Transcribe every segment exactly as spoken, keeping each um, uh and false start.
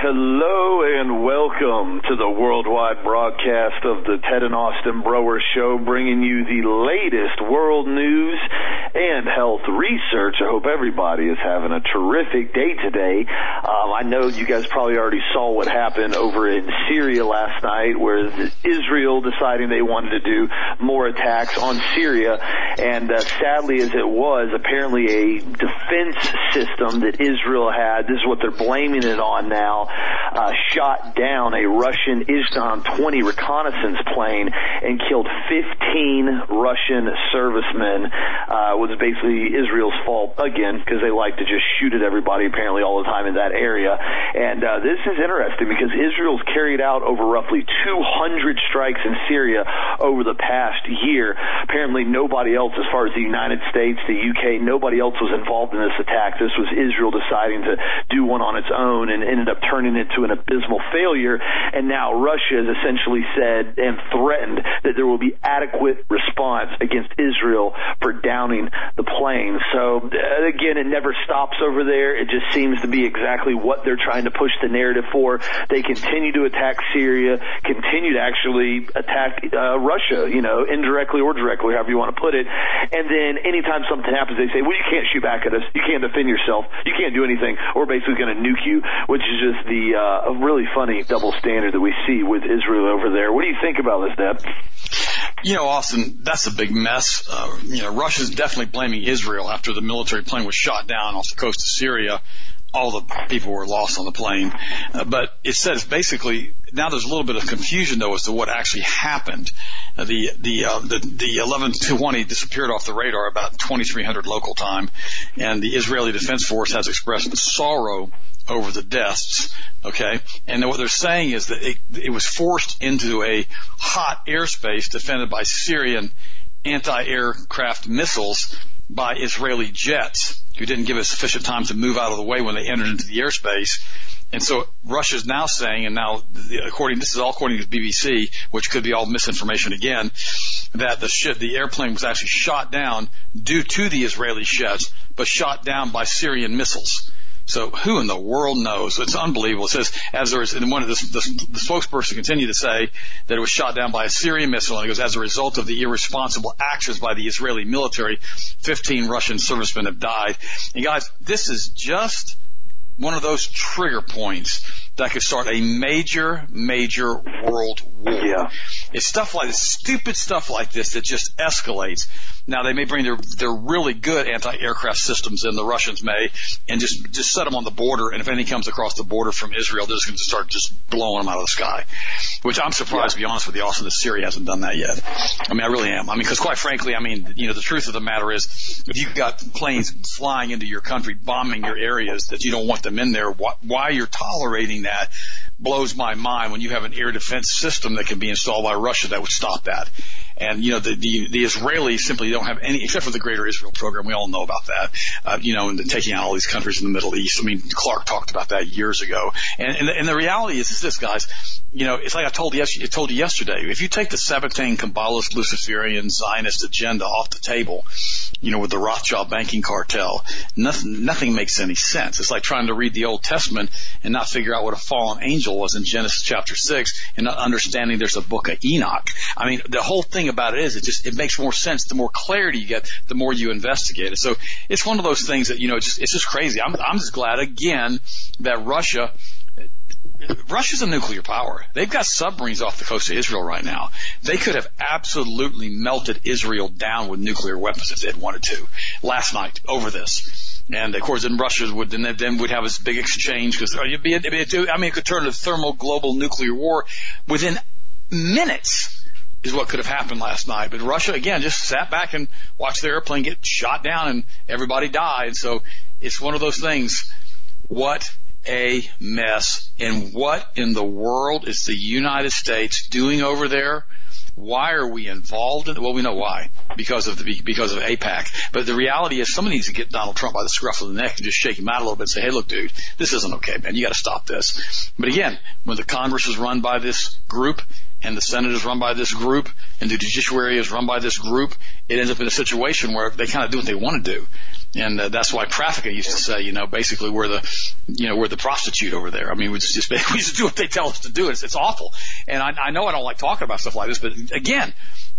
Hello and welcome to the worldwide broadcast of the Ted and Austin Broer Show, bringing you the latest world news and health research. I hope everybody is having a terrific day today. Um, I know you guys probably already saw what happened over in Syria last night, where Israel deciding they wanted to do more attacks on Syria, and uh, sadly as it was, apparently a defense system that Israel had, this is what they're blaming it on now, uh, shot down a Russian Islam twenty reconnaissance plane and killed fifteen Russian servicemen. Uh, it was basically Israel's fault, again, because they like to just shoot at everybody apparently all the time in that area. And uh, this is interesting because Israel's carried out over roughly two hundred strikes in Syria over the past year. Apparently nobody else, as far as the United States, the U K, nobody else was involved in this attack. This was Israel deciding to do one on its own and ended up turning it to an abysmal failure. And now Russia has essentially said and threatened that there will be adequate response against Israel for downing the plane. So again, it never stops over there. It just seems to be exactly what they're trying to push the narrative for. They continue to attack Syria, continue to actually attack uh, Russia, you know, indirectly or directly, however you want to put it. And then anytime something happens, they say, well, you can't shoot back at us. You can't defend yourself. You can't do anything. We're basically going to nuke you, which is just the uh, really funny double standard that we see with Israel over there. What do you think about this, Deb? You know, Austin, that's a big mess. Uh, you know, Russia's definitely blaming Israel after the military plane was shot down off the coast of Syria. All the people were lost on the plane. Uh, but it says basically, now there's a little bit of confusion, though, as to what actually happened. Uh, the the, uh, the the eleven twenty disappeared off the radar about twenty-three hundred local time, and the Israeli Defense Force has expressed sorrow over the deaths, okay? And what they're saying is that it, it was forced into a hot airspace defended by Syrian anti-aircraft missiles by Israeli jets who didn't give it sufficient time to move out of the way when they entered into the airspace. And so Russia's now saying, and now according, this is all according to the B B C, which could be all misinformation again, that the ship, the airplane was actually shot down due to the Israeli jets, but shot down by Syrian missiles. So who in the world knows? It's unbelievable. It says, as there is, and one of the, the, the spokesperson continued to say that it was shot down by a Syrian missile, and it goes, as a result of the irresponsible actions by the Israeli military, fifteen Russian servicemen have died. And guys, this is just one of those trigger points that could start a major, major world war. Yeah. It's stuff like this, stupid stuff like this that just escalates. Now, they may bring their, their really good anti-aircraft systems in, the Russians may, and just, just set them on the border, and if anything comes across the border from Israel, they're just going to start just blowing them out of the sky. Which I'm surprised, yeah. to be honest with you, Austin, that Syria hasn't done that yet. I mean, I really am. I mean, because quite frankly, I mean, you know, the truth of the matter is, if you've got planes flying into your country, bombing your areas that you don't want them in there, wh- why you're tolerating that blows my mind when you have an air defense system that can be installed by Russia that would stop that. And, you know, the, the, the Israelis simply don't have any, except for the Greater Israel Program. We all know about that, uh, you know, and taking out all these countries in the Middle East. I mean, Clark talked about that years ago. And, and, and the reality is, is this, guys. You know, it's like I told you, I told you yesterday. If you take the Sabbatean, Kabbalist, Luciferian, Zionist agenda off the table, you know, with the Rothschild banking cartel, nothing, nothing makes any sense. It's like trying to read the Old Testament and not figure out what a fallen angel was in Genesis chapter six and not understanding there's a book of Enoch. I mean, the whole thing about it is it just, it makes more sense. The more clarity you get, the more you investigate it. So it's one of those things that, you know, it's just, it's just crazy. I'm, I'm just glad again that Russia, Russia's a nuclear power. They've got submarines off the coast of Israel right now. They could have absolutely melted Israel down with nuclear weapons if they'd wanted to last night over this. And of course, then Russia would then then would have this big exchange because it'd be, it'd be, I mean, it could turn to thermal global nuclear war within minutes. Is what could have happened last night. But Russia again just sat back and watched their airplane get shot down and everybody died. So it's one of those things. What a mess. And what in the world is the United States doing over there? Why are we involved in it? Well, we know why. Because of the, because of AIPAC. But the reality is somebody needs to get Donald Trump by the scruff of the neck and just shake him out a little bit and say, hey, look, dude, this isn't okay, man. You got to stop this. But again, when the Congress is run by this group and the Senate is run by this group and the judiciary is run by this group, it ends up in a situation where they kind of do what they want to do. And uh, that's why trafficking used to say, you know, basically we're the, you know, we're the prostitute over there. I mean, we just we used to do what they tell us to do. It's, it's awful. And I, I know I don't like talking about stuff like this, but again,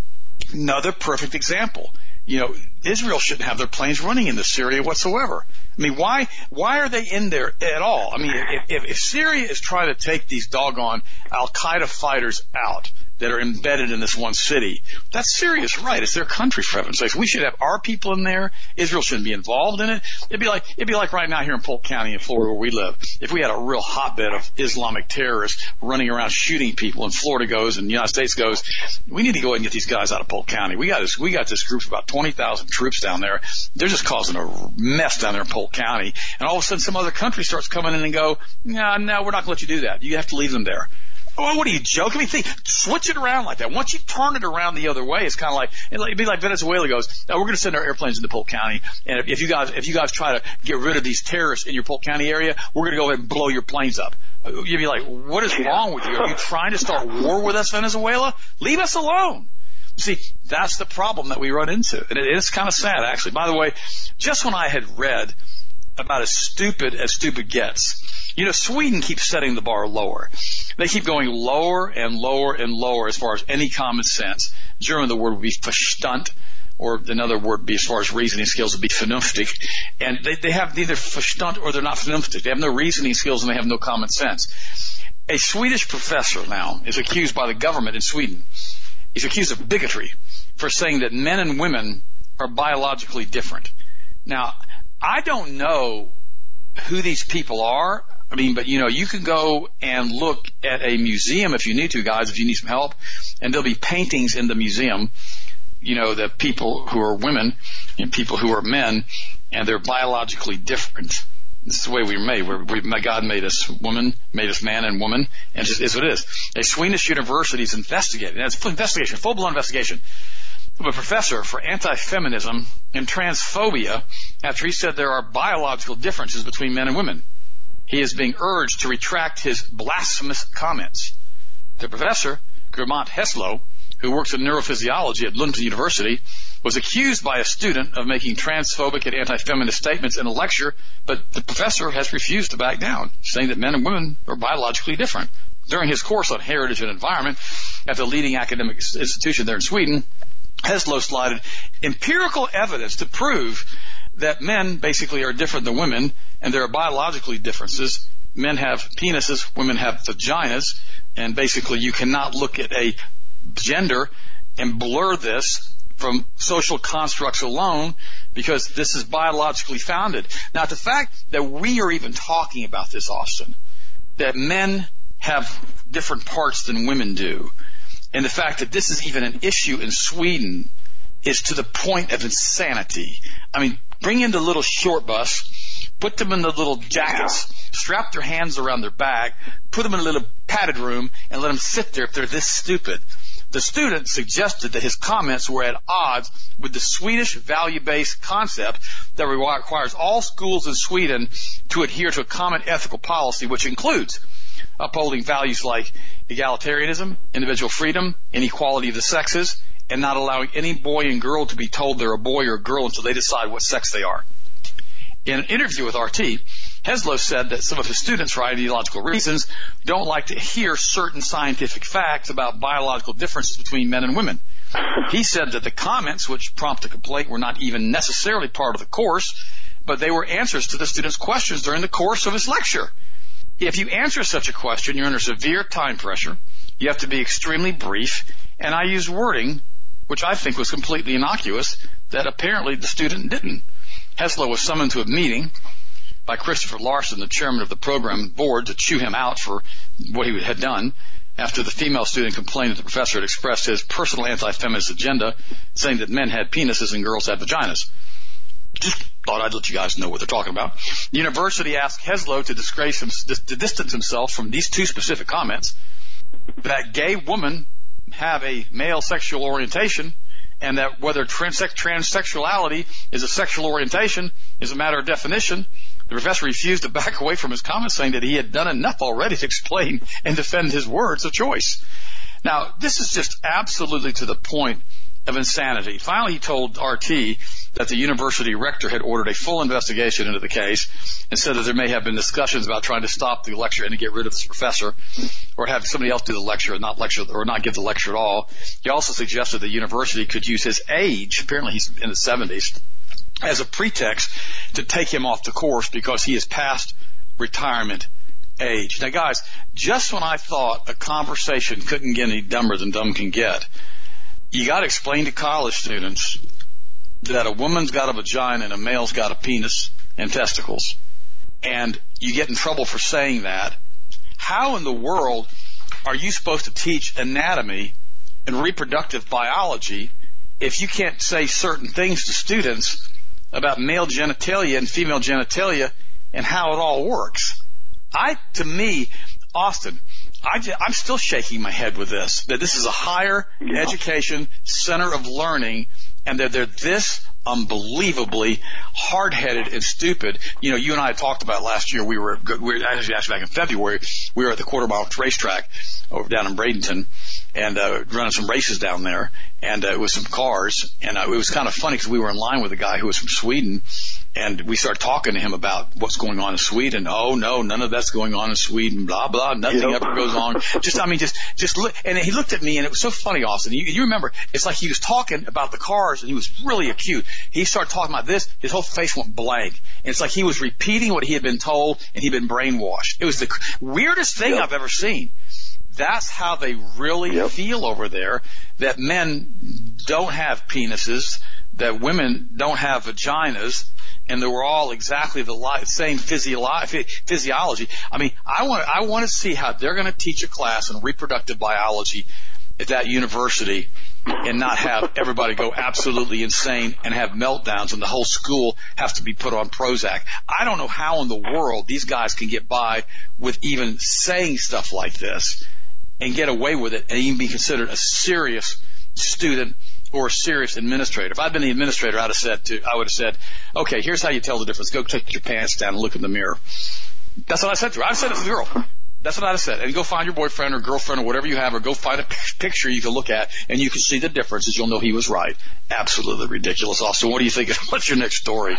another perfect example. You know, Israel shouldn't have their planes running into Syria whatsoever. I mean, why why are they in there at all? I mean, if, if, if Syria is trying to take these doggone Al-Qaeda fighters out that are embedded in this one city, that's Syria's right. It's their country, for heaven's sakes. We should have our people in there. Israel shouldn't be involved in it. It'd be like it'd be like right now here in Polk County in Florida where we live. If we had a real hotbed of Islamic terrorists running around shooting people, and Florida goes and the United States goes, we need to go ahead and get these guys out of Polk County. We got this we got this group of about twenty thousand troops down there. They're just causing a mess down there in Polk County. And all of a sudden some other country starts coming in and go, no, no, we're not going to let you do that. You have to leave them there. Oh, what are you joking? I mean, think, switch it around like that. Once you turn it around the other way, it's kind of like, it'd be like Venezuela goes, oh, we're going to send our airplanes into Polk County. And if, if you guys, if you guys try to get rid of these terrorists in your Polk County area, we're going to go ahead and blow your planes up. You'd be like, what is wrong with you? Are you trying to start war with us, Venezuela? Leave us alone. See, that's the problem that we run into. And it is kind of sad, actually. By the way, just when I had read about as stupid as stupid gets, you know, Sweden keeps setting the bar lower. They keep going lower and lower and lower as far as any common sense. German, the word would be Verstand, or another word would be, as far as reasoning skills, would be Vernünftig. And they, they have neither Verstand or they're not Vernünftig. They have no reasoning skills and they have no common sense. A Swedish professor now is accused by the government in Sweden. He's accused of bigotry for saying that men and women are biologically different. Now, I don't know who these people are. I mean, but, you know, you can go and look at a museum if you need to, guys, if you need some help, and there'll be paintings in the museum, you know, the people who are women and people who are men, and they're biologically different. This is the way we were made. We're, we, God made us woman, made us man and woman, and it is what it is. A Swedish university is investigating. It's an investigation, full-blown investigation, of a professor for anti-feminism and transphobia after he said there are biological differences between men and women. He is being urged to retract his blasphemous comments. The professor, Gudmund Hesselö, who works in neurophysiology at Lund University, was accused by a student of making transphobic and anti-feminist statements in a lecture, but the professor has refused to back down, saying that men and women are biologically different. During his course on heritage and environment at the leading academic institution there in Sweden, Hesselö cited empirical evidence to prove that men basically are different than women, and there are biologically differences. Men have penises, women have vaginas, and basically you cannot look at a gender and blur this from social constructs alone because this is biologically founded. Now, the fact that we are even talking about this, Austin, that men have different parts than women do, and the fact that this is even an issue in Sweden is to the point of insanity. I mean, bring in the little short bus, put them in the little jackets, strap their hands around their back, put them in a little padded room, and let them sit there if they're this stupid. The student suggested that his comments were at odds with the Swedish value-based concept that requires all schools in Sweden to adhere to a common ethical policy, which includes upholding values like egalitarianism, individual freedom, inequality of the sexes, and not allowing any boy and girl to be told they're a boy or a girl until they decide what sex they are. In an interview with R T, Hesselö said that some of his students, for ideological reasons, don't like to hear certain scientific facts about biological differences between men and women. He said that the comments which prompted the complaint were not even necessarily part of the course, but they were answers to the students' questions during the course of his lecture. If you answer such a question, you're under severe time pressure. You have to be extremely brief, and I used wording, which I think was completely innocuous, that apparently the student didn't. Hesselö was summoned to a meeting by Christopher Larson, the chairman of the program board, to chew him out for what he had done after the female student complained that the professor had expressed his personal anti-feminist agenda, saying that men had penises and girls had vaginas. Just thought I'd let you guys know what they're talking about. The university asked Hesselö to, disgrace him, to distance himself from these two specific comments, that gay women have a male sexual orientation, and that whether trans- transsexuality is a sexual orientation is a matter of definition. The professor refused to back away from his comments, saying that he had done enough already to explain and defend his words of choice. Now, this is just absolutely to the point of insanity. Finally, he told R T that the university rector had ordered a full investigation into the case and said that there may have been discussions about trying to stop the lecture and to get rid of this professor or have somebody else do the lecture and not lecture or not give the lecture at all. He also suggested the university could use his age, apparently he's in his seventies, as a pretext to take him off the course because he is past retirement age. Now, guys, just when I thought a conversation couldn't get any dumber than dumb can get, you got to explain to college students that a woman's got a vagina and a male's got a penis and testicles, and you get in trouble for saying that. How in the world are you supposed to teach anatomy and reproductive biology if you can't say certain things to students about male genitalia and female genitalia and how it all works? I, to me, Austin, I, I'm still shaking my head with this, that this is a higher yeah. education center of learning, and that they're this unbelievably hard-headed and stupid. You know, you and I had talked about last year. We were, we were actually, actually back in February. We were at the quarter mile racetrack over down in Bradenton, and uh, running some races down there, and uh, with some cars. And uh, it was kind of funny because we were in line with a guy who was from Sweden, and we started talking to him about what's going on in Sweden. Oh no, none of that's going on in Sweden. Blah blah. Nothing yep. ever goes on. Just I mean, just just look. And he looked at me, and it was so funny, Austin. You, you remember? It's like he was talking about the cars, and he was really acute. He started talking about this. His whole face went blank, and it's like he was repeating what he had been told, and he'd been brainwashed. It was the weirdest thing yep. I've ever seen. That's how they really yep. feel over there, that men don't have penises, that women don't have vaginas, and that we're all exactly the li- same physiolo- physiology. I mean, I want I want to see how they're going to teach a class in reproductive biology at that university and not have everybody go absolutely insane and have meltdowns and the whole school have to be put on Prozac. I don't know how in the world these guys can get by with even saying stuff like this and get away with it and even be considered a serious student or a serious administrator. If I'd been the administrator, I'd have said to, I would have said, okay, here's how you tell the difference. Go take your pants down and look in the mirror. That's what I said to her. I'd said it to the girl. That's what I'd have said. And go find your boyfriend or girlfriend or whatever you have, or go find a p- picture you can look at, and you can see the differences. You'll know he was right. Absolutely ridiculous. Austin, what do you think? What's your next story?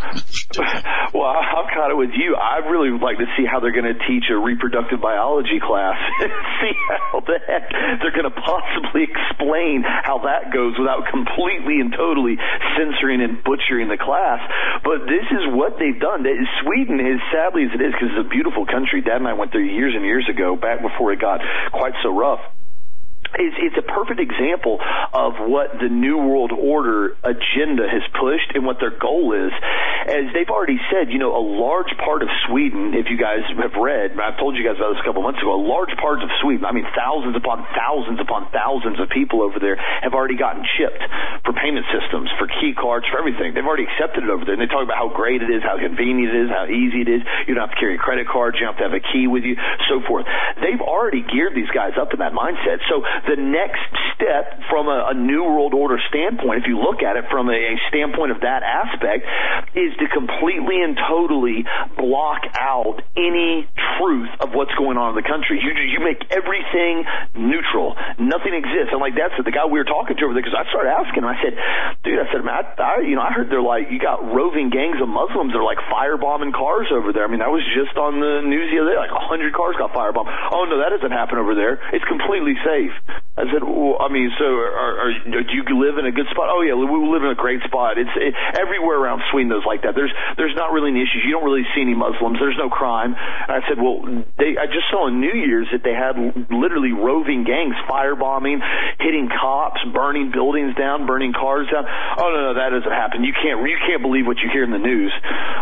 Well, I'm kind of with you. I really would like to see how they're going to teach a reproductive biology class and see how that they're going to possibly explain how that goes without completely and totally censoring and butchering the class. But this is what they've done. Sweden, as sadly as it is, because it's a beautiful country. Dad and I went there years and years ago, back before it got quite so rough. It's, it's a perfect example of what the New World Order agenda has pushed and what their goal is. As they've already said, you know, a large part of Sweden, if you guys have read, I've told you guys about this a couple months ago, a large part of Sweden, I mean thousands upon thousands upon thousands of people over there have already gotten chipped for payment systems, for key cards, for everything. They've already accepted it over there. And they talk about how great it is, how convenient it is, how easy it is. You don't have to carry credit cards. You don't have to have a key with you, so forth. They've already geared these guys up in that mindset. So the next step from a, a New World Order standpoint, if you look at it from a, a standpoint of that aspect, is to completely and totally block out any truth of what's going on in the country. You you make everything neutral. Nothing exists. And like that's the guy we were talking to over there, because I started asking him. I said, dude, I said, man, I, I, you know, I heard they're like, you got roving gangs of Muslims that are like firebombing cars over there. I mean, that was just on the news the other day. Like a hundred cars got firebombed. Oh no, that doesn't happen over there. It's completely safe. I said, well, I mean, so are, are, do you live in a good spot? Oh yeah, we live in a great spot. It's it, everywhere around Sweden is like that. There's there's not really any issues. You don't really see any Muslims. There's no crime. And I said, well, they I just saw on New Year's that they had literally roving gangs firebombing, hitting cops, burning buildings down, burning cars down. Oh no, no, that doesn't happen. You can't you can't believe what you hear in the news.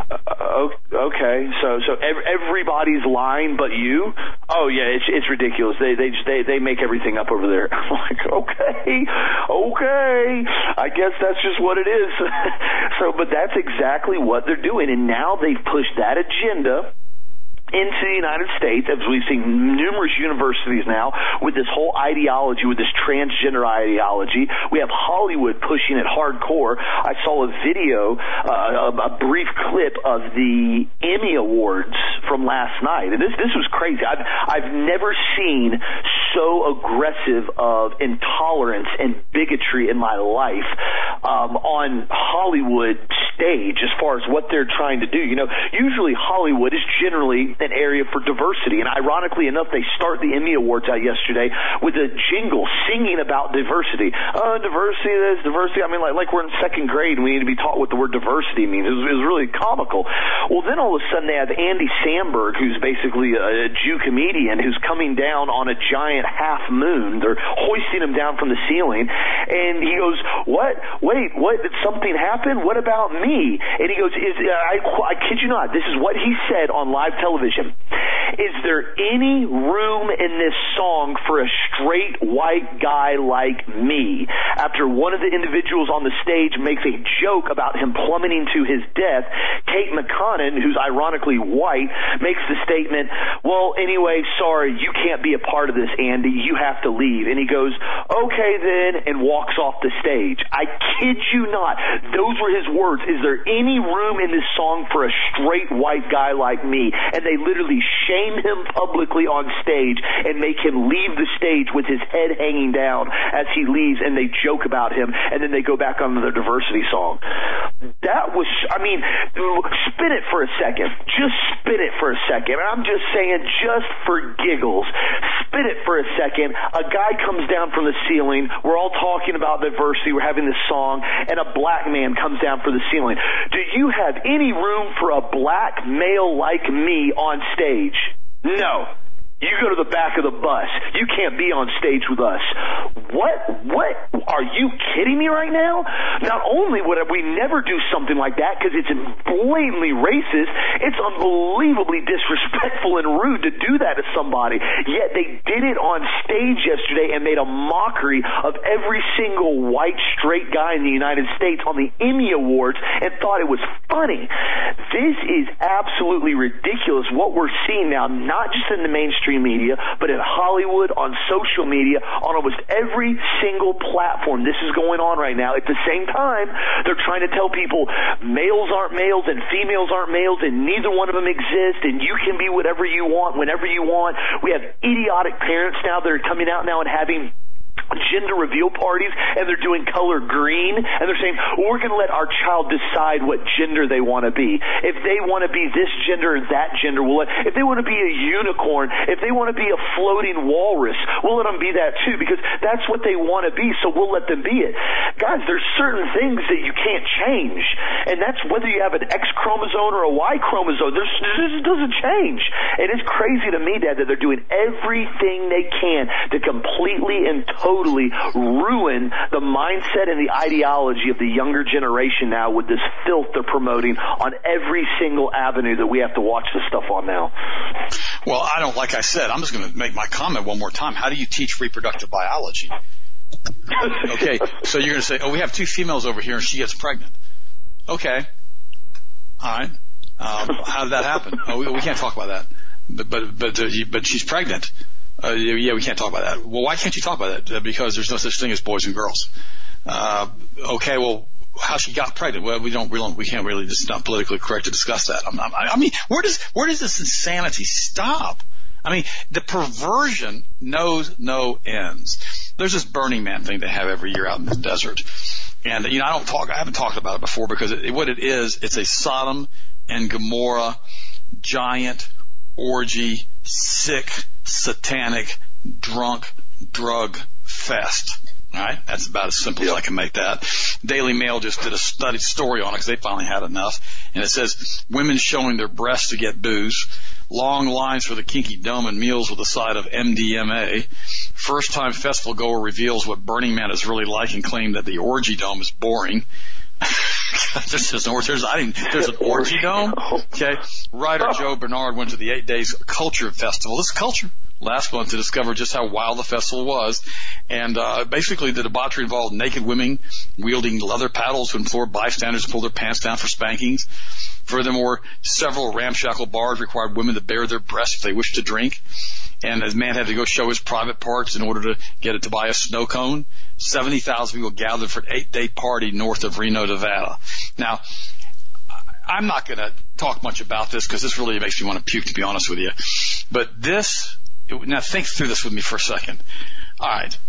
Uh, okay, so so everybody's lying but you. Oh yeah, it's it's ridiculous. They they they they make everything up over there. I'm like, okay, okay, I guess that's just what it is. So, but that's exactly what they're doing, and now they've pushed that agenda into the United States, as we've seen numerous universities now with this whole ideology, with this transgender ideology. We have Hollywood pushing it hardcore. I saw a video, uh, a brief clip of the Emmy Awards from last night, and this this was crazy. I've I've never seen so aggressive of intolerance and bigotry in my life um, on Hollywood stage as far as what they're trying to do. You know, usually Hollywood is generally an area for diversity, and ironically enough, they start the Emmy Awards out yesterday with a jingle singing about diversity. Uh, diversity, this, diversity. I mean, like, like we're in second grade and we need to be taught what the word diversity means. It was, it was really comical. Well, then all of a sudden they have Andy Samberg, who's basically a, a Jew comedian who's coming down on a giant half moon. They're hoisting him down from the ceiling, and he goes, what? Wait, what? Did something happen? What about me? And he goes, is, I, I kid you not, this is what he said on live television. Is there any room in this song for a straight white guy like me? After one of the individuals on the stage makes a joke about him plummeting to his death, Kate McConnell, who's ironically white, makes the statement, well, anyway, sorry, you can't be a part of this, Andy. You have to leave. And he goes, okay then, and walks off the stage. I kid you not. Those were his words. Is there any room in this song for a straight white guy like me? And they literally shame him publicly on stage and make him leave the stage with his head hanging down as he leaves, and they joke about him, and then they go back on their diversity song. That was, I mean, spin it for a second. Just spin it for a second. I'm just saying, just for giggles, spin it for a second. A guy comes down from the ceiling. We're all talking about diversity. We're having this song, and a black man comes down from the ceiling. Do you have any room for a black male like me on stage? No. You go to the back of the bus. You can't be on stage with us. What? What? Are you kidding me right now? Not only would we never do something like that because it's blatantly racist, it's unbelievably disrespectful and rude to do that to somebody. Yet they did it on stage yesterday and made a mockery of every single white straight guy in the United States on the Emmy Awards and thought it was funny. This is absolutely ridiculous what we're seeing now, not just in the mainstream media, but in Hollywood, on social media, on almost every single platform. This is going on right now. At the same time, they're trying to tell people males aren't males and females aren't males and neither one of them exist and you can be whatever you want whenever you want. We have idiotic parents now that are coming out now and having gender reveal parties, and they're doing color green, and they're saying, well, we're going to let our child decide what gender they want to be. If they want to be this gender or that gender, we'll let, if they want to be a unicorn, if they want to be a floating walrus, we'll let them be that too, because that's what they want to be, so we'll let them be it. Guys, there's certain things that you can't change, and that's whether you have an X chromosome or a Y chromosome. There's, this doesn't change. And it's crazy to me, Dad, that they're doing everything they can to completely and totally Totally ruin the mindset and the ideology of the younger generation now with this filth they're promoting on every single avenue that we have to watch this stuff on now. Well, I don't, like I said, I'm just going to make my comment one more time. How do you teach reproductive biology? Okay, so you're going to say, oh, we have two females over here and she gets pregnant. Okay. All right. Um, how did that happen? Oh, we, we can't talk about that. But, but, but, uh, but she's pregnant. Uh, yeah, we can't talk about that. Well, why can't you talk about that? Uh, because there's no such thing as boys and girls. Uh, okay, well, how she got pregnant? Well, we don't, we don't, we can't really, it's not politically correct to discuss that. I'm, I'm, I mean, where does, where does this insanity stop? I mean, the perversion knows no ends. There's this Burning Man thing they have every year out in the desert. And, you know, I don't talk, I haven't talked about it before because it, what it is, it's a Sodom and Gomorrah giant orgy, sick, satanic, drunk, drug fest. All right? That's about as simple yep. as I can make that. Daily Mail just did a study story on it because they finally had enough. And it says, women showing their breasts to get booze, long lines for the Kinky Dome and meals with a side of M D M A. First-time festival goer reveals what Burning Man is really like and claim that the orgy dome is boring. there's, there's, an, there's, I didn't, there's an orgy dome. Okay. Writer Joe Bernard went to the eight days culture festival. This is culture. Last month to discover just how wild the festival was. And uh, basically the debauchery involved naked women wielding leather paddles to implore bystanders to pull their pants down for spankings. Furthermore, several ramshackle bars required women to bare their breasts if they wished to drink. And the man had to go show his private parts in order to get it to buy a snow cone. seventy thousand people gathered for an eight-day party north of Reno, Nevada. Now, I'm not going to talk much about this because this really makes me want to puke, to be honest with you. But this, now think through this with me for a second. All right.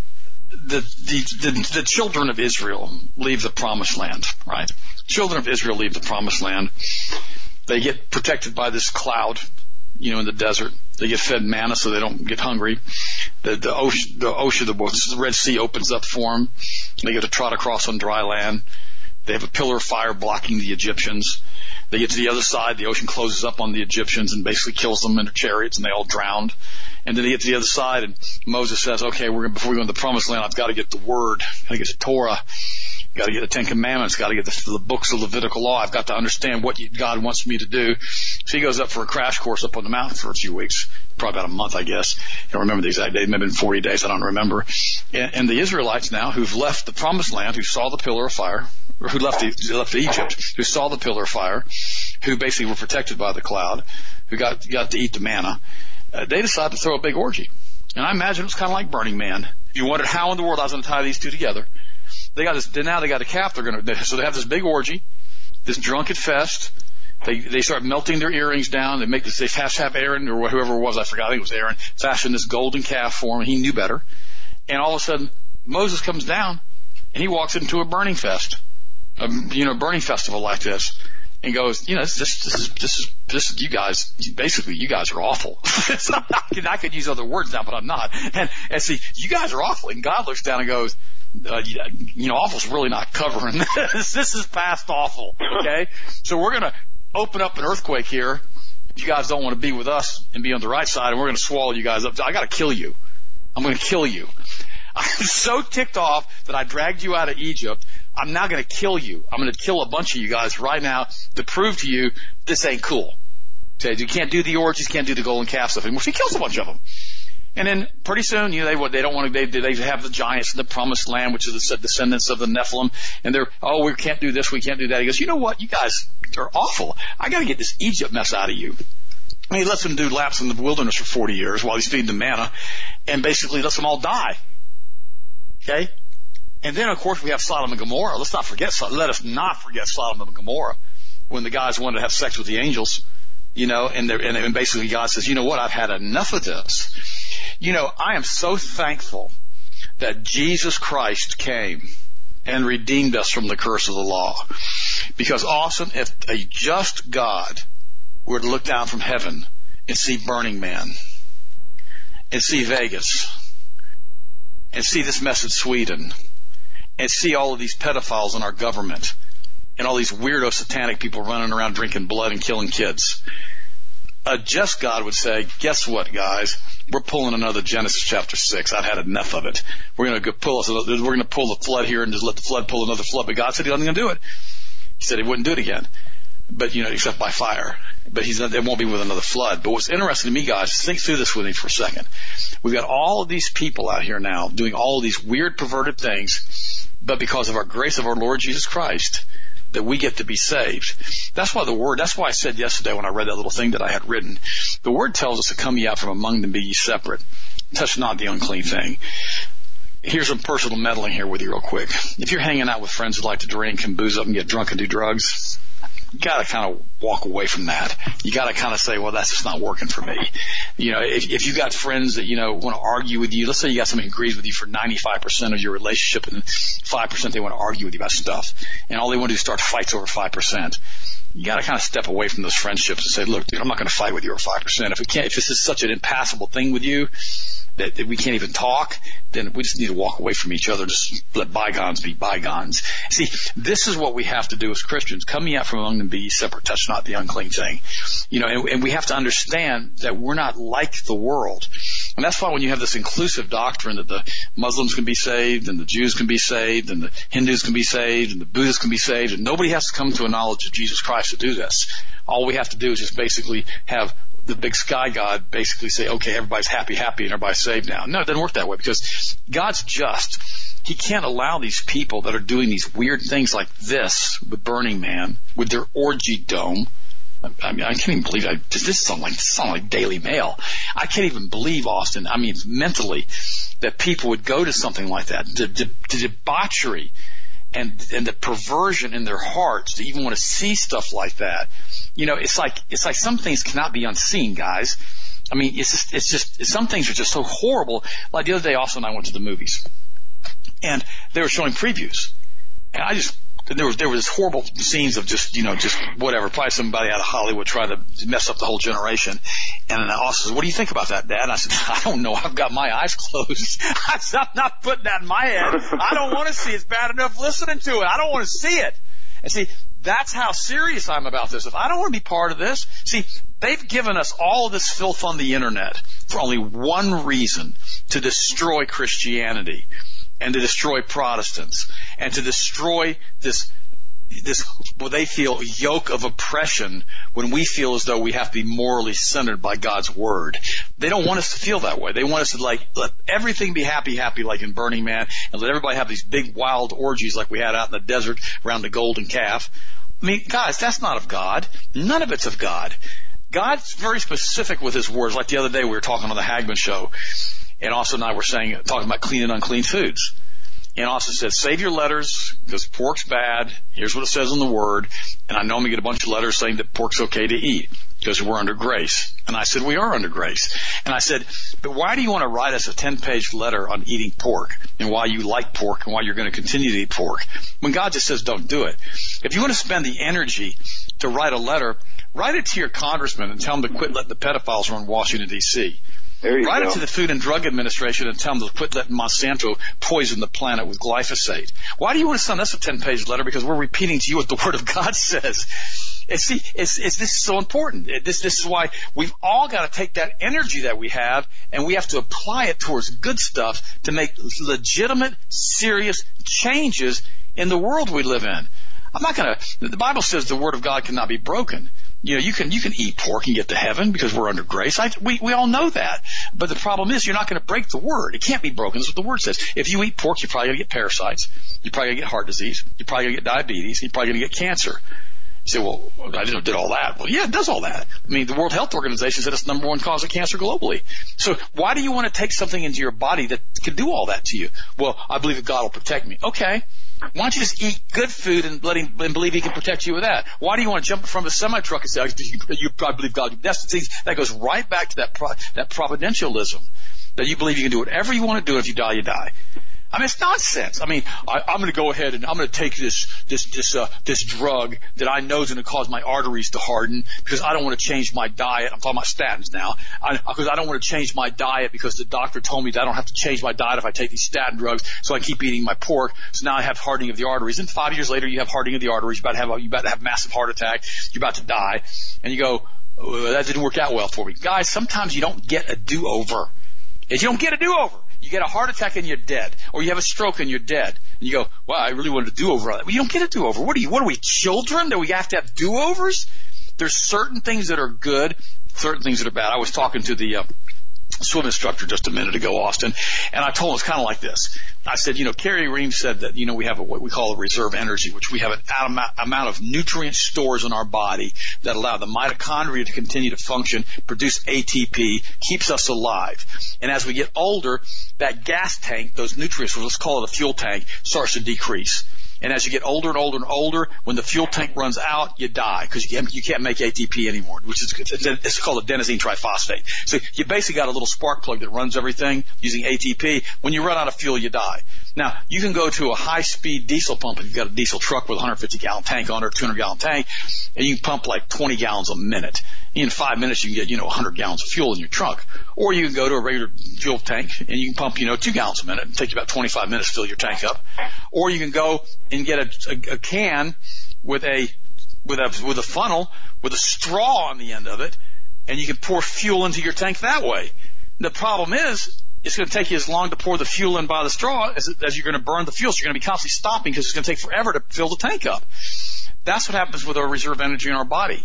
the, the, the, the children of Israel leave the promised land, right? Children of Israel leave the promised land. They get protected by this cloud, you know, in the desert. They get fed manna so they don't get hungry. The, the ocean, the ocean, the, the Red Sea opens up for them. They get to trot across on dry land. They have a pillar of fire blocking the Egyptians. They get to the other side. The ocean closes up on the Egyptians and basically kills them in their chariots, and they all drowned. And then they get to the other side, and Moses says, okay, we're gonna, before we go into the promised land, I've got to get the word. I've got to get the Torah. Got to get the Ten Commandments. Got to get the, the books of Levitical law. I've got to understand what God wants me to do. So he goes up for a crash course up on the mountain for a few weeks, probably about a month, I guess. I don't remember the exact date. It may have been forty days. I don't remember. And, and the Israelites now, who've left the promised land, who saw the pillar of fire, or who left, the, left Egypt, who saw the pillar of fire, who basically were protected by the cloud, who got got to eat the manna, uh, they decided to throw a big orgy. And I imagine it was kind of like Burning Man. If you wondered how in the world I was going to tie these two together, they got this. Now they got a calf. They're going to. So they have this big orgy, this drunken fest. They they start melting their earrings down. They make this. They have to have Aaron or whoever it was. I forgot. I think it was Aaron. Fashion this golden calf for him. He knew better. And all of a sudden, Moses comes down, and he walks into a burning fest, a, you know, burning festival like this, and goes, you know, this this, this is this is this is you guys. Basically, you guys are awful. So I, could, I could use other words now, but I'm not. And and see, you guys are awful. And God looks down and goes, Uh, you know, awful's really not covering this. This is past awful, okay? So we're going to open up an earthquake here if you guys don't want to be with us and be on the right side, and we're going to swallow you guys up. I got to kill you. I'm going to kill you. I'm so ticked off that I dragged you out of Egypt. I'm now going to kill you. I'm going to kill a bunch of you guys right now to prove to you this ain't cool. Okay, you can't do the orgies, can't do the golden calf stuff anymore. So he kills a bunch of them. And then pretty soon, you know, they they don't want to. They they have the giants in the promised land, which is the descendants of the Nephilim, and they're oh we can't do this, we can't do that. He goes, you know what, you guys are awful. I got to get this Egypt mess out of you. And he lets them do laps in the wilderness for forty years while he's feeding them manna, and basically lets them all die. Okay, and then of course we have Sodom and Gomorrah. Let's not forget. Let us not forget Sodom and Gomorrah when the guys wanted to have sex with the angels, you know, and and, and basically God says, you know what, I've had enough of this. You know, I am so thankful that Jesus Christ came and redeemed us from the curse of the law. Because awesome, if a just God were to look down from heaven and see Burning Man, and see Vegas, and see this mess in Sweden, and see all of these pedophiles in our government, and all these weirdo satanic people running around drinking blood and killing kids, a just God would say, guess what, guys? We're pulling another Genesis chapter six. I've had enough of it. We're going to pull us. We're going to pull the flood here and just let the flood pull another flood. But God said He wasn't going to do it. He said He wouldn't do it again, but you know, except by fire. But He's not, it won't be with another flood. But what's interesting to me, guys, think through this with me for a second. We've got all of these people out here now doing all of these weird, perverted things, but because of our grace of our Lord Jesus Christ, that we get to be saved. That's why the Word, that's why I said yesterday when I read that little thing that I had written, the Word tells us to come ye out from among them, be ye separate. Touch not the unclean thing. Here's some personal meddling here with you real quick. If you're hanging out with friends who like to drink and booze up and get drunk and do drugs, you gotta kind of walk away from that. You gotta kind of say, well, that's just not working for me. You know, if, if you got friends that, you know, want to argue with you, let's say you got somebody who agrees with you for ninety-five percent of your relationship and five percent they want to argue with you about stuff, and all they want to do is start fights over five percent. You got to kind of step away from those friendships and say, look, dude, I'm not going to fight with you over five percent. If we can't, if this is such an impassable thing with you that, that we can't even talk, then we just need to walk away from each other. Just let bygones be bygones. See, this is what we have to do as Christians. Come ye out from among them, be ye separate, touch not the unclean thing. You know, and, and we have to understand that we're not like the world. And that's why when you have this inclusive doctrine that the Muslims can be saved and the Jews can be saved and the Hindus can be saved and the Buddhists can be saved, and nobody has to come to a knowledge of Jesus Christ to do this. All we have to do is just basically have the big sky God basically say, okay, everybody's happy, happy, and everybody's saved now. No, it doesn't work that way, because God's just. He can't allow these people that are doing these weird things like this with Burning Man, with their orgy dome. I mean, I can't even believe I, this sounds like, this sounds like Daily Mail. I can't even believe, Austin, I mean, mentally, that people would go to something like that. The, the, the debauchery and, and the perversion in their hearts to even want to see stuff like that. You know, it's like, it's like some things cannot be unseen, guys. I mean, it's just, it's just, some things are just so horrible. Like the other day, Austin and I went to the movies. And they were showing previews. And I just, there was, there was horrible scenes of just, you know, just whatever, probably somebody out of Hollywood trying to mess up the whole generation. And then Austin says, what do you think about that, Dad? And I said, I don't know. I've got my eyes closed. I said, I'm not putting that in my head. I don't want to see it. It's bad enough listening to it. I don't want to see it. And see, that's how serious I'm about this. If I don't want to be part of this, see, they've given us all of this filth on the internet for only one reason, to destroy Christianity and to destroy Protestants and to destroy this this what they feel yoke of oppression when we feel as though we have to be morally centered by God's word. They don't want us to feel that way. They want us to like let everything be happy, happy like in Burning Man, and let everybody have these big wild orgies like we had out in the desert around the golden calf. I mean, guys, that's not of God. None of it's of God. God's very specific with his words. Like the other day we were talking on the Hagman show, and Austin and I were saying, talking about clean and unclean foods. And Austin said, save your letters because pork's bad. Here's what it says in the word. And I know I'm going to get a bunch of letters saying that pork's okay to eat because we're under grace. And I said, we are under grace. And I said, but why do you want to write us a ten-page letter on eating pork and why you like pork and why you're going to continue to eat pork when God just says don't do it? If you want to spend the energy to write a letter, write it to your congressman and tell him to quit letting the pedophiles run Washington, D C There you Write go. it to the Food and Drug Administration and tell them to quit letting Monsanto poison the planet with glyphosate. Why do you want to send us a ten-page letter? Because we're repeating to you what the Word of God says. And see, it's, it's, this is so important. It, this, this is why we've all got to take that energy that we have and we have to apply it towards good stuff to make legitimate, serious changes in the world we live in. I'm not going to, the Bible says the Word of God cannot be broken. You know, you can, you can eat pork and get to heaven because we're under grace. I, we, we all know that. But the problem is you're not going to break the word. It can't be broken. That's what the word says. If you eat pork, you're probably going to get parasites. You're probably going to get heart disease. You're probably going to get diabetes. You're probably going to get cancer. You say, well, I didn't did all that. Well, yeah, it does all that. I mean, the World Health Organization said it's the number one cause of cancer globally. So why do you want to take something into your body that can do all that to you? Well, I believe that God will protect me. Okay. Why don't you just eat good food and let him and believe he can protect you with that? Why do you want to jump from a semi truck and say, you, you probably believe God? That's the thing. That goes right back to that pro, that providentialism, that you believe you can do whatever you want to do. If you die, you die. I mean, it's nonsense. I mean, I, I'm going to go ahead and I'm going to take this this this uh, this drug that I know is going to cause my arteries to harden because I don't want to change my diet. I'm talking about statins now. I, because I don't want to change my diet because the doctor told me that I don't have to change my diet if I take these statin drugs. So I keep eating my pork. So now I have hardening of the arteries. And five years later, you have hardening of the arteries. You're about to have a, you're about to have a massive heart attack. You're about to die. And you go, oh, that didn't work out well for me. Guys, sometimes you don't get a do-over. If you don't get a do-over, you get a heart attack and you're dead, or you have a stroke and you're dead, and you go, "Well, I really wanted a do-over." Well, you don't get a do-over. What are you? What are we, children? That we have to have do-overs? There's certain things that are good, certain things that are bad. I was talking to the uh, swim instructor just a minute ago, Austin, and I told him it's kind of like this. I said, you know, Carrie Ream said that, you know, we have a, what we call a reserve energy, which we have an amount, amount of nutrient stores in our body that allow the mitochondria to continue to function, produce A T P, keeps us alive. And as we get older, that gas tank, those nutrients, let's call it a fuel tank, starts to decrease. And as you get older and older and older, when the fuel tank runs out, you die because you can't, you can't make A T P anymore, which is it's, it's called adenosine triphosphate. So you basically got a little spark plug that runs everything using A T P. When you run out of fuel, you die. Now, you can go to a high-speed diesel pump, and you've got a diesel truck with a one hundred fifty gallon tank on it, or two hundred gallon tank, and you can pump like twenty gallons a minute. In five minutes, you can get, you know, one hundred gallons of fuel in your trunk. Or you can go to a regular fuel tank, and you can pump, you know, two gallons a minute. It takes you about twenty-five minutes to fill your tank up. Or you can go and get a, a, a can with a, with a, with a funnel with a straw on the end of it, and you can pour fuel into your tank that way. The problem is, it's going to take you as long to pour the fuel in by the straw as, as you're going to burn the fuel. So you're going to be constantly stopping because it's going to take forever to fill the tank up. That's what happens with our reserve energy in our body.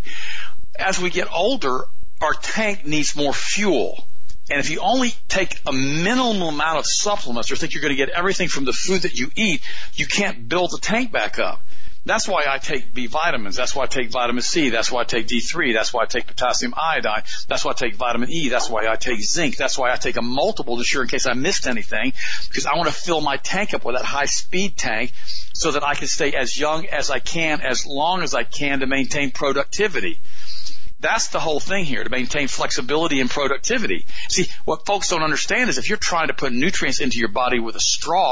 As we get older, our tank needs more fuel. And if you only take a minimal amount of supplements or think you're going to get everything from the food that you eat, you can't build the tank back up. That's why I take B vitamins. That's why I take vitamin C. That's why I take D three. That's why I take potassium iodine. That's why I take vitamin E. That's why I take zinc. That's why I take a multiple to sure in case I missed anything, because I want to fill my tank up with that high-speed tank so that I can stay as young as I can, as long as I can, to maintain productivity. That's the whole thing here, to maintain flexibility and productivity. See, what folks don't understand is if you're trying to put nutrients into your body with a straw,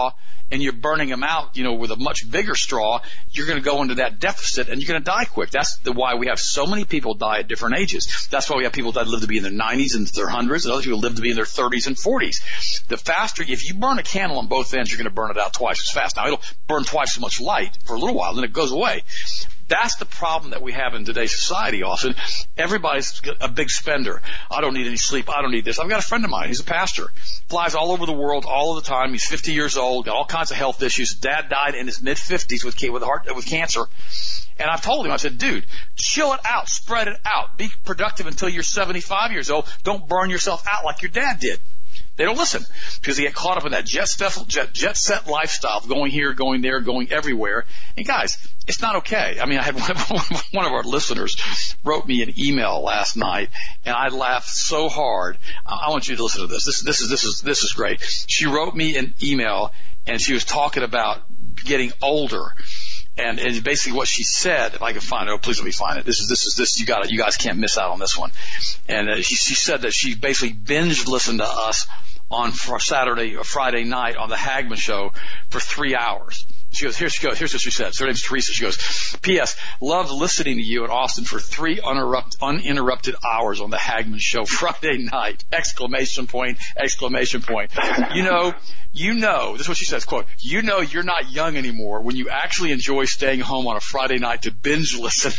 and you're burning them out, you know, with a much bigger straw, you're going to go into that deficit and you're going to die quick. That's the why we have so many people die at different ages. That's why we have people that live to be in their nineties and their hundreds, and other people live to be in their thirties and forties. The faster, if you burn a candle on both ends, you're going to burn it out twice as fast. Now, it'll burn twice as much light for a little while, then it goes away. That's the problem that we have in today's society, Austin. Everybody's a big spender. I don't need any sleep. I don't need this. I've got a friend of mine. He's a pastor. Flies all over the world all of the time. He's fifty years old, got all kinds of health issues. Dad died in his mid-fifties with, with, heart, with cancer. And I've told him, I said, dude, chill it out. Spread it out. Be productive until you're seventy-five years old. Don't burn yourself out like your dad did. They don't listen because they get caught up in that jet, stuff, jet, jet set lifestyle of going here, going there, going everywhere. And guys, it's not okay. I mean, I had one, one of our listeners wrote me an email last night, and I laughed so hard. I want you to listen to this. This, this is this is this is great. She wrote me an email, and she was talking about getting older. And, and basically what she said, if I can find it, oh, please let me find it. This is, this is, this, you got it. You guys can't miss out on this one. And uh, she, she said that she basically binge listened to us on for Saturday or Friday night on the Hagman show for three hours. She goes, here she goes, here's what she said. So her name's Teresa. She goes, P S Loved listening to you in Austin for three uninterrupt, uninterrupted hours on the Hagman show Friday night. Exclamation point, exclamation point. You know, you know, this is what she says, quote, you know you're not young anymore when you actually enjoy staying home on a Friday night to binge listen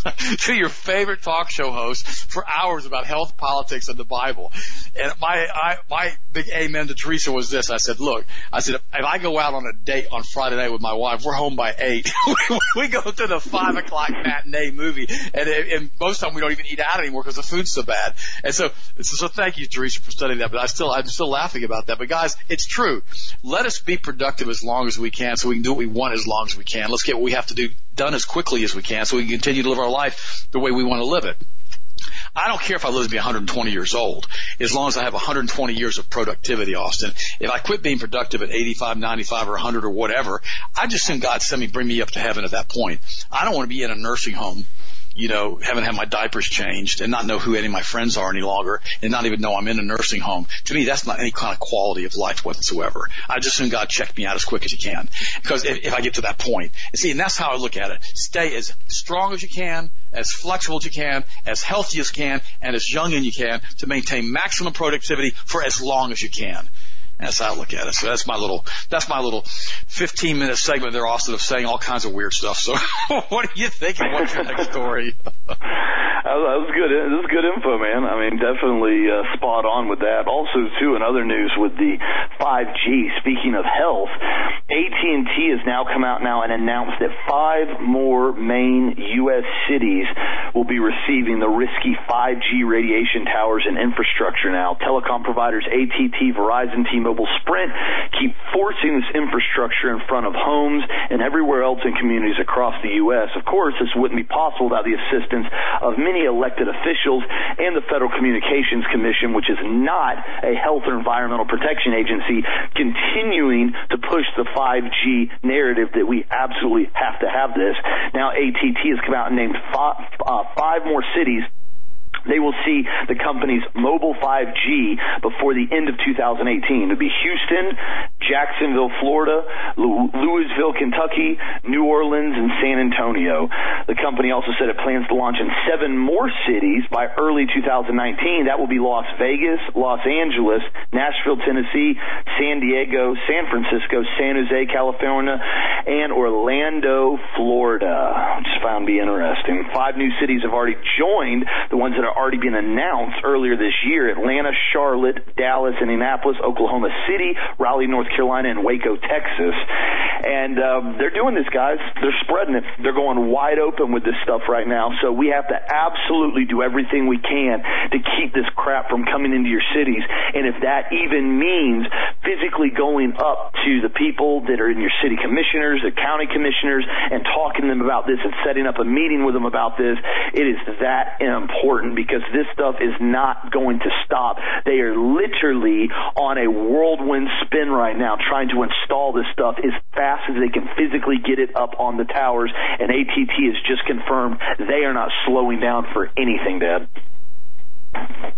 to your favorite talk show host for hours about health, politics, and the Bible. And my, I, my big amen to Teresa was this. I said, look, I said, if I go out on a date on Friday night with my wife, we're home by eight. We go to the five o'clock matinee movie, and, and most of the time we don't even eat out anymore because the food's so bad. And so, so thank you, Teresa, for studying that. But I still, I'm still laughing about that. But guys, it's true. Let us be productive as long as we can, so we can do what we want as long as we can. Let's get what we have to do done as quickly as we can, so we can continue to live our life the way we want to live it. I don't care if I live to be one hundred twenty years old, as long as I have one hundred twenty years of productivity, Austin. If I quit being productive at eighty-five, ninety-five, or one hundred or whatever, I just assume God send me, bring me up to heaven at that point. I don't want to be in a nursing home, you know, haven't had my diapers changed and not know who any of my friends are any longer and not even know I'm in a nursing home. To me, that's not any kind of quality of life whatsoever. I just assume God check me out as quick as you can, because if, if I get to that point. And see, and that's how I look at it. Stay as strong as you can, as flexible as you can, as healthy as you can, and as young as you can to maintain maximum productivity for as long as you can. That's how I look at it. So that's my little, that's my little fifteen minute segment there, Austin, of saying all kinds of weird stuff. So what do you think? What's your next story? That was good. This is good info, man. I mean, definitely uh, spot on with that. Also, too, in other news with the five G, speaking of health, A T and T has now come out now and announced that five more main U S cities will be receiving the risky five G radiation towers and infrastructure now. Telecom providers A T and T, Verizon, T-Mobile, Sprint keep forcing this infrastructure in front of homes and everywhere else in communities across the U S. Of course, this wouldn't be possible without the assistance of many elected officials and the Federal Communications Commission, which is not a health or environmental protection agency, continuing to push the five G narrative that we absolutely have to have this. Now, A T and T has come out and named five, uh, five more cities they will see the company's mobile five G before the end of two thousand eighteen. It'll be Houston, Jacksonville, Florida, Louisville, Kentucky, New Orleans, and San Antonio. The company also said it plans to launch in seven more cities by early two thousand nineteen. That will be Las Vegas, Los Angeles, Nashville, Tennessee, San Diego, San Francisco, San Jose, California, and Orlando, Florida. Which I found to be interesting. Five new cities have already joined the ones that are already been announced earlier this year: Atlanta, Charlotte, Dallas, Indianapolis, Oklahoma City, Raleigh, North Carolina, and Waco, Texas. And um, they're doing this, guys. They're spreading it. They're going wide open with this stuff right now. So we have to absolutely do everything we can to keep this crap from coming into your cities. And if that even means physically going up to the people that are in your city commissioners, the county commissioners, and talking to them about this and setting up a meeting with them about this, it is that important, because this stuff is not going to stop. They are literally on a whirlwind spin right now trying to install this stuff as fast as they can physically get it up on the towers, and A T and T has just confirmed they are not slowing down for anything, Dad.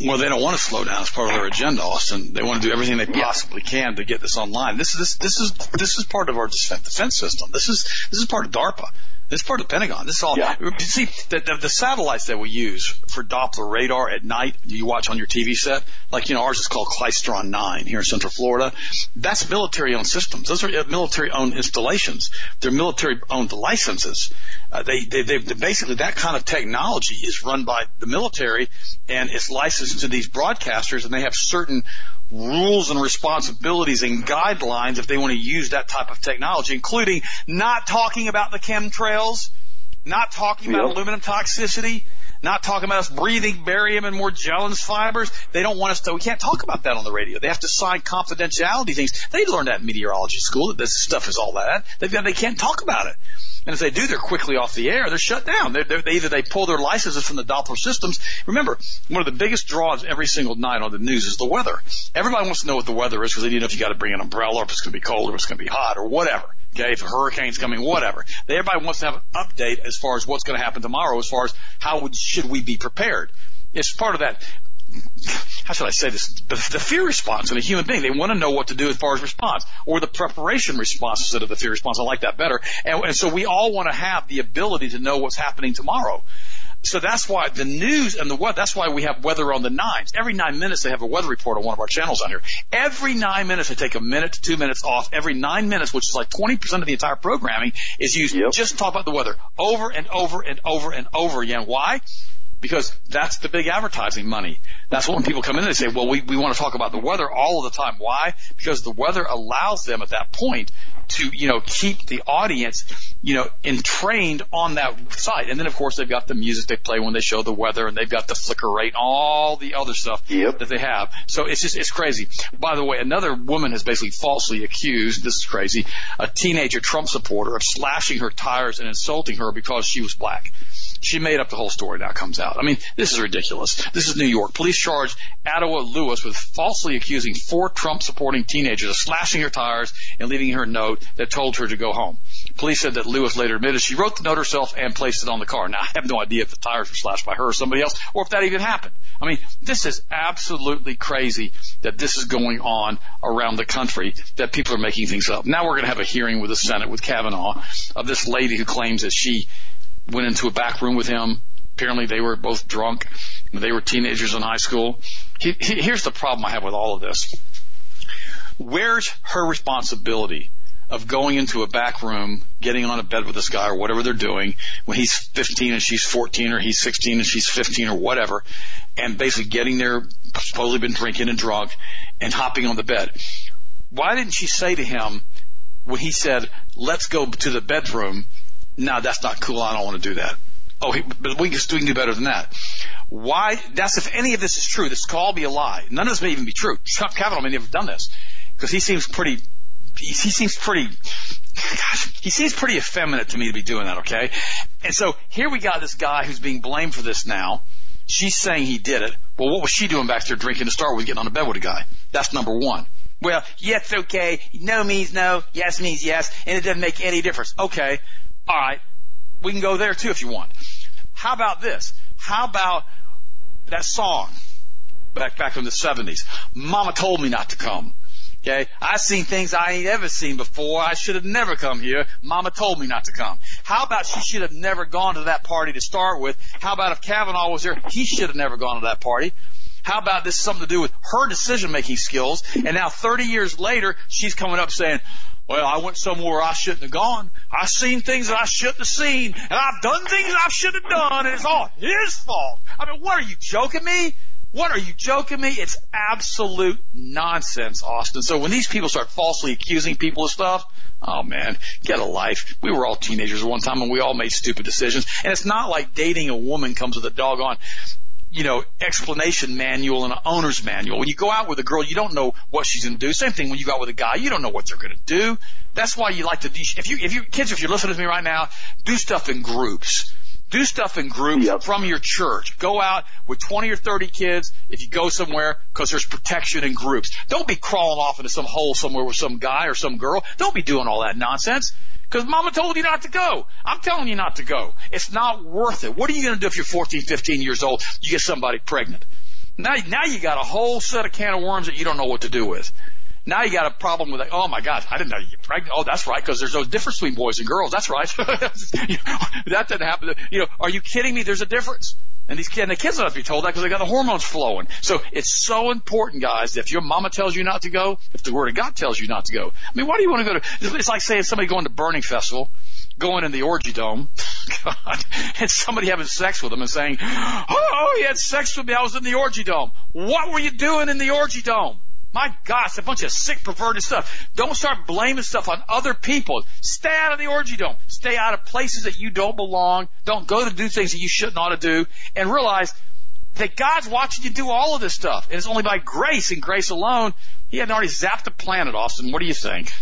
Well, they don't want to slow down. It's part of their agenda, Austin. They want to do everything they possibly can to get this online. This is this this is this is part of our defense system. This is this is part of DARPA. This is part of the Pentagon. This is all. Yeah. You see, the, the, the satellites that we use for Doppler radar at night, you watch on your T V set, like, you know, ours is called Klystron nine here in Central Florida. That's military-owned systems. Those are military-owned installations. They're military-owned licenses. Uh, they, they, they, basically, that kind of technology is run by the military, and it's licensed to these broadcasters, and they have certain rules and responsibilities and guidelines if they want to use that type of technology, including not talking about the chemtrails, not talking about yep. aluminum toxicity, not talking about us breathing barium and Morgellons fibers. They don't want us to, we can't talk about that on the radio. They have to sign confidentiality things. They learned that in meteorology school, that this stuff is all that. They've got, they can't talk about it. And if they do, they're quickly off the air. They're shut down. They're, they're, they either they pull their licenses from the Doppler systems. Remember, one of the biggest draws every single night on the news is the weather. Everybody wants to know what the weather is because they need to know if you got to bring an umbrella or if it's going to be cold or if it's going to be hot or whatever. Okay, if a hurricane's coming, whatever. Everybody wants to have an update as far as what's going to happen tomorrow, as far as how would, should we be prepared. It's part of that. How should I say this? The, the fear response in a human being. They want to know what to do as far as response, or the preparation response instead of the fear response. I like that better. And, and so we all want to have the ability to know what's happening tomorrow. So that's why the news and the weather, that's why we have weather on the nines. Every nine minutes they have a weather report on one of our channels on here. Every nine minutes they take a minute to two minutes off. Every nine minutes, which is like twenty percent of the entire programming, is used yep. just to talk about the weather over and over and over and over again. Why? Because that's the big advertising money. That's what when people come in and they say, well, we, we want to talk about the weather all of the time. Why? Because the weather allows them at that point to, you know, keep the audience, you know, entrained on that site. And then, of course, they've got the music they play when they show the weather, and they've got the flicker rate, all the other stuff yep. that they have. So it's just, it's crazy. By the way, another woman has basically falsely accused, this is crazy, a teenager Trump supporter of slashing her tires and insulting her because she was black. She made up the whole story. Now it comes out. I mean, this is ridiculous. This is New York. Police charged Adawa Lewis with falsely accusing four Trump-supporting teenagers of slashing her tires and leaving her a note that told her to go home. Police said that Lewis later admitted she wrote the note herself and placed it on the car. Now, I have no idea if the tires were slashed by her or somebody else, or if that even happened. I mean, this is absolutely crazy that this is going on around the country, that people are making things up. Now we're going to have a hearing with the Senate, with Kavanaugh, of this lady who claims that she went into a back room with him. Apparently they were both drunk. They were teenagers in high school. He, he, here's the problem I have with all of this. Where's her responsibility of going into a back room, getting on a bed with this guy or whatever they're doing when he's fifteen and she's fourteen, or he's sixteen and she's fifteen, or whatever, and basically getting there, supposedly been drinking and drunk, and hopping on the bed? Why didn't she say to him when he said, let's go to the bedroom, no, that's not cool, I don't want to do that. Oh, he, but we can, we can do better than that. Why? That's if any of this is true. This could all be a lie. None of this may even be true. Trump Kavanaugh may never have done this because he seems pretty, he, he seems pretty, gosh, he seems pretty effeminate to me to be doing that, okay? And so here we got this guy who's being blamed for this now. She's saying he did it. Well, what was she doing back there drinking to start with, getting on a bed with a guy? That's number one. Well, yeah, it's okay. No means no. Yes means yes. And it doesn't make any difference. Okay. All right. We can go there too if you want. How about this? How about that song back back in the seventies? Mama told me not to come. Okay? I seen things I ain't ever seen before. I should have never come here. Mama told me not to come. How about she should have never gone to that party to start with? How about if Kavanaugh was there, he should have never gone to that party? How about this something to do with her decision-making skills? And now thirty years later, she's coming up saying, well, I went somewhere I shouldn't have gone. I seen things that I shouldn't have seen. And I've done things that I should have done. And it's all his fault. I mean, what, are you joking me? What, are you joking me? It's absolute nonsense, Austin. So when these people start falsely accusing people of stuff, oh, man, get a life. We were all teenagers at one time, and we all made stupid decisions. And it's not like dating a woman comes with a doggone, you know, explanation manual and an owner's manual. When you go out with a girl, you don't know what she's going to do. Same thing when you go out with a guy, you don't know what they're going to do. That's why you like to, if you, if you, kids, if you're listening to me right now, do stuff in groups. Do stuff in groups yep. from your church. Go out with twenty or thirty kids if you go somewhere, because there's protection in groups. Don't be crawling off into some hole somewhere with some guy or some girl. Don't be doing all that nonsense. Because mama told you not to go. I'm telling you not to go. It's not worth it. What are you going to do if you're fourteen, fifteen years old, you get somebody pregnant? Now, now you got a whole set of can of worms that you don't know what to do with. Now you got a problem with, like, oh my gosh, I didn't know you get pregnant. Oh, that's right, because there's no difference between boys and girls. That's right. You know, that didn't happen. You know, are you kidding me? There's a difference. And these kids, and the kids don't have to be told that because they got the hormones flowing. So it's so important, guys, that if your mama tells you not to go, if the Word of God tells you not to go. I mean, why do you want to go to? It's like saying somebody going to Burning Festival, going in the orgy dome, God, and somebody having sex with them and saying, "Oh, he had sex with me. I was in the orgy dome." What were you doing in the orgy dome? My gosh, a bunch of sick, perverted stuff. Don't start blaming stuff on other people. Stay out of the orgy dome. Stay out of places that you don't belong. Don't go to do things that you shouldn't ought to do. And realize that God's watching you do all of this stuff. And it's only by grace and grace alone. He hadn't already zapped the planet, Austin. What do you think?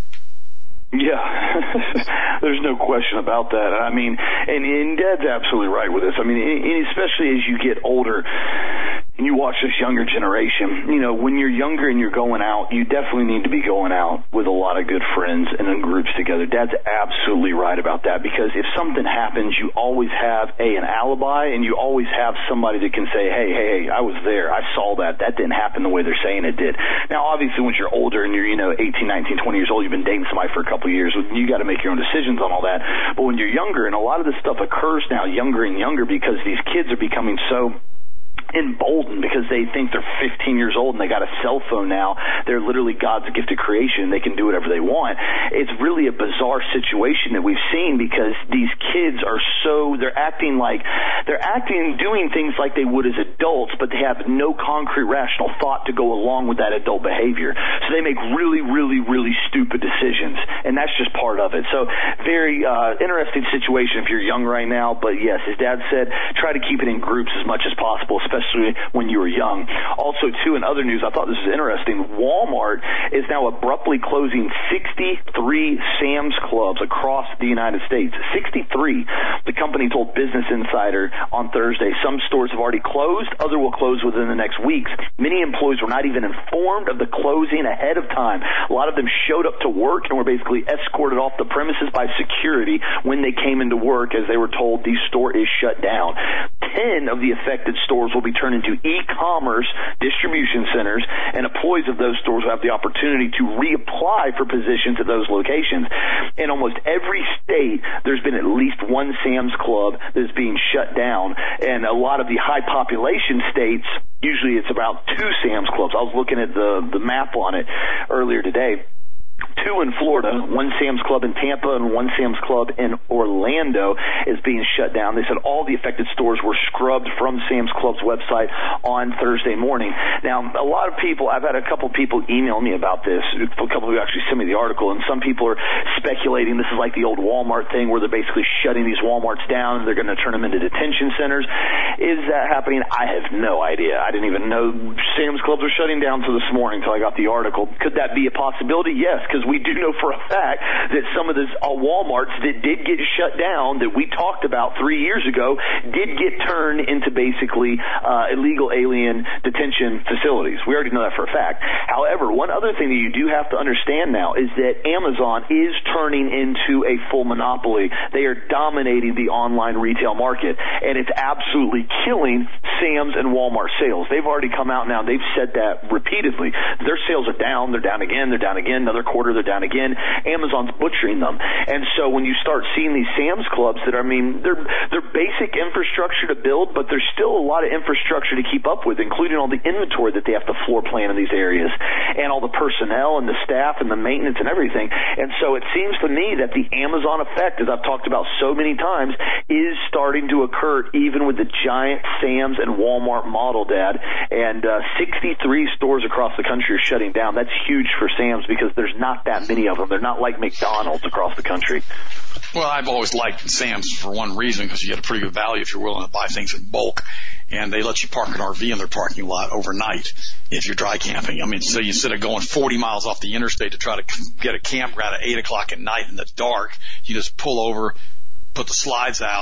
Yeah, there's no question about that. I mean, and, and Dad's absolutely right with this. I mean, especially as you get older and you watch this younger generation, you know, when you're younger and you're going out, you definitely need to be going out with a lot of good friends and in groups together. Dad's absolutely right about that, because if something happens, you always have, A, an alibi, and you always have somebody that can say, hey, hey, hey, I was there. I saw that. That didn't happen the way they're saying it did. Now, obviously, when you're older and you're, you know, eighteen, nineteen, twenty years old, you've been dating somebody for a couple of years, you got to make your own decisions on all that. But when you're younger, and a lot of this stuff occurs now younger and younger because these kids are becoming so emboldened because they think they're fifteen years old and they got a cell phone now. They're literally God's gifted creation. They can do whatever they want. It's really a bizarre situation that we've seen because these kids are so, they're acting like, they're acting, doing things like they would as adults, but they have no concrete rational thought to go along with that adult behavior. So they make really, really, really stupid decisions, and that's just part of it. So very uh, interesting situation if you're young right now, but yes, as Dad said, try to keep it in groups as much as possible, especially when you were young. Also, too, in other news, I thought this was interesting. Walmart is now abruptly closing sixty-three Sam's Clubs across the United States. sixty-three. The company told Business Insider on Thursday. Some stores have already closed. Other will close within the next weeks. Many employees were not even informed of the closing ahead of time. A lot of them showed up to work and were basically escorted off the premises by security when they came into work, as they were told the store is shut down. Ten of the affected stores will be turned into e-commerce distribution centers, and employees of those stores will have the opportunity to reapply for positions at those locations. In almost every state, there's been at least one Sam's Club that's being shut down, and a lot of the high population states, usually it's about two Sam's Clubs. I was looking at the, the map on it earlier today. Two in Florida, one Sam's Club in Tampa and one Sam's Club in Orlando is being shut down. They said all the affected stores were scrubbed from Sam's Club's website on Thursday morning. Now, a lot of people, I've had a couple people email me about this, a couple who actually sent me the article, and some people are speculating this is like the old Walmart thing where they're basically shutting these Walmarts down and they're going to turn them into detention centers. Is that happening? I have no idea. I didn't even know Sam's Clubs were shutting down until this morning until I got the article. Could that be a possibility? Yes, because we do know for a fact that some of these uh, Walmarts that did get shut down that we talked about three years ago did get turned into basically uh, illegal alien detention facilities. We already know that for a fact. However, one other thing that you do have to understand now is that Amazon is turning into a full monopoly. They are dominating the online retail market, and it's absolutely killing Sam's and Walmart sales. They've already come out now. They've said that repeatedly. Their sales are down. They're down again. They're down again. Another quarter, they're down again. Amazon's butchering them. And so when you start seeing these Sam's Clubs that are, I mean, they're, they're basic infrastructure to build, but there's still a lot of infrastructure to keep up with, including all the inventory that they have to floor plan in these areas, and all the personnel and the staff and the maintenance and everything. And so it seems to me that the Amazon effect, as I've talked about so many times, is starting to occur even with the giant Sam's and Walmart model, Dad. And uh, sixty-three stores across the country are shutting down. That's huge for Sam's because there's not that many of them. They're not like McDonald's across the country. Well, I've always liked Sam's for one reason, because you get a pretty good value if you're willing to buy things in bulk, and they let you park an R V in their parking lot overnight if you're dry camping. I mean, so instead of going forty miles off the interstate to try to get a campground at eight o'clock at night in the dark, you just pull over, put the slides out,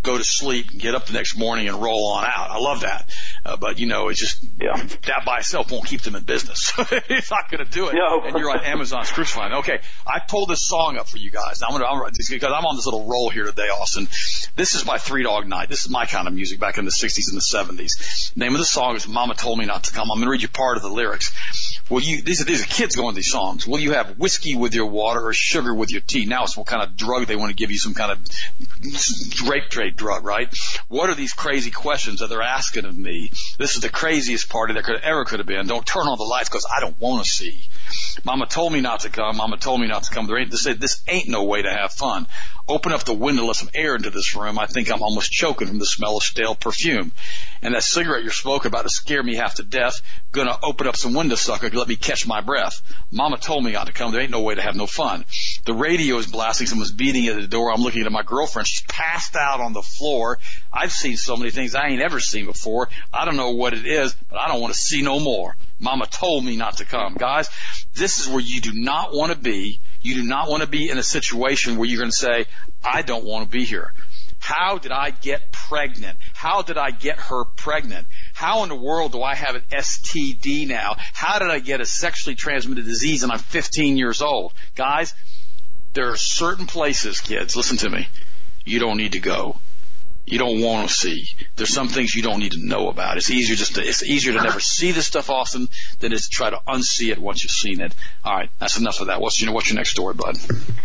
go to sleep, get up the next morning, and roll on out. I love that. Uh, but, you know, it's just, yeah. that by itself won't keep them in business. It's not going to do it. No. And you're on Amazon's crucifying. Okay, I pulled this song up for you guys. Now, I'm going to, because I'm on this little roll here today, Austin. This is my Three Dog Night. This is my kind of music back in the sixties and the seventies. The name of the song is Mama Told Me Not to Come. I'm going to read you part of the lyrics. Will you, these are, these are kids going these songs. Will you have whiskey with your water or sugar with your tea? Now it's what kind of drug they want to give you, some kind of rape trade drug, right? What are these crazy questions that they're asking of me? This is the craziest party that could ever could have been. Don't turn on the lights because I don't want to see. Mama told me not to come. Mama told me not to come. There ain't, this, this ain't no way to have fun. Open up the window, let some air into this room. I think I'm almost choking from the smell of stale perfume. And that cigarette you're smoking about to scare me half to death. Gonna open up some window sucker to let me catch my breath. Mama told me not to come. There ain't no way to have no fun. The radio is blasting. Someone's beating at the door. I'm looking at my girlfriend. She's passed out on the floor. I've seen so many things I ain't ever seen before. I don't know what it is, but I don't want to see no more. Mama told me not to come. Guys, this is where you do not want to be. You do not want to be in a situation where you're going to say, I don't want to be here. How did I get pregnant? How did I get her pregnant? How in the world do I have an S T D now? How did I get a sexually transmitted disease and I'm fifteen years old? Guys, there are certain places, kids, listen to me, you don't need to go. You don't want to see. There's some things you don't need to know about. It's easier just to, it's easier to never see this stuff, Austin, than it is to try to unsee it once you've seen it. All right, that's enough of that. What's you know what's your next story, bud?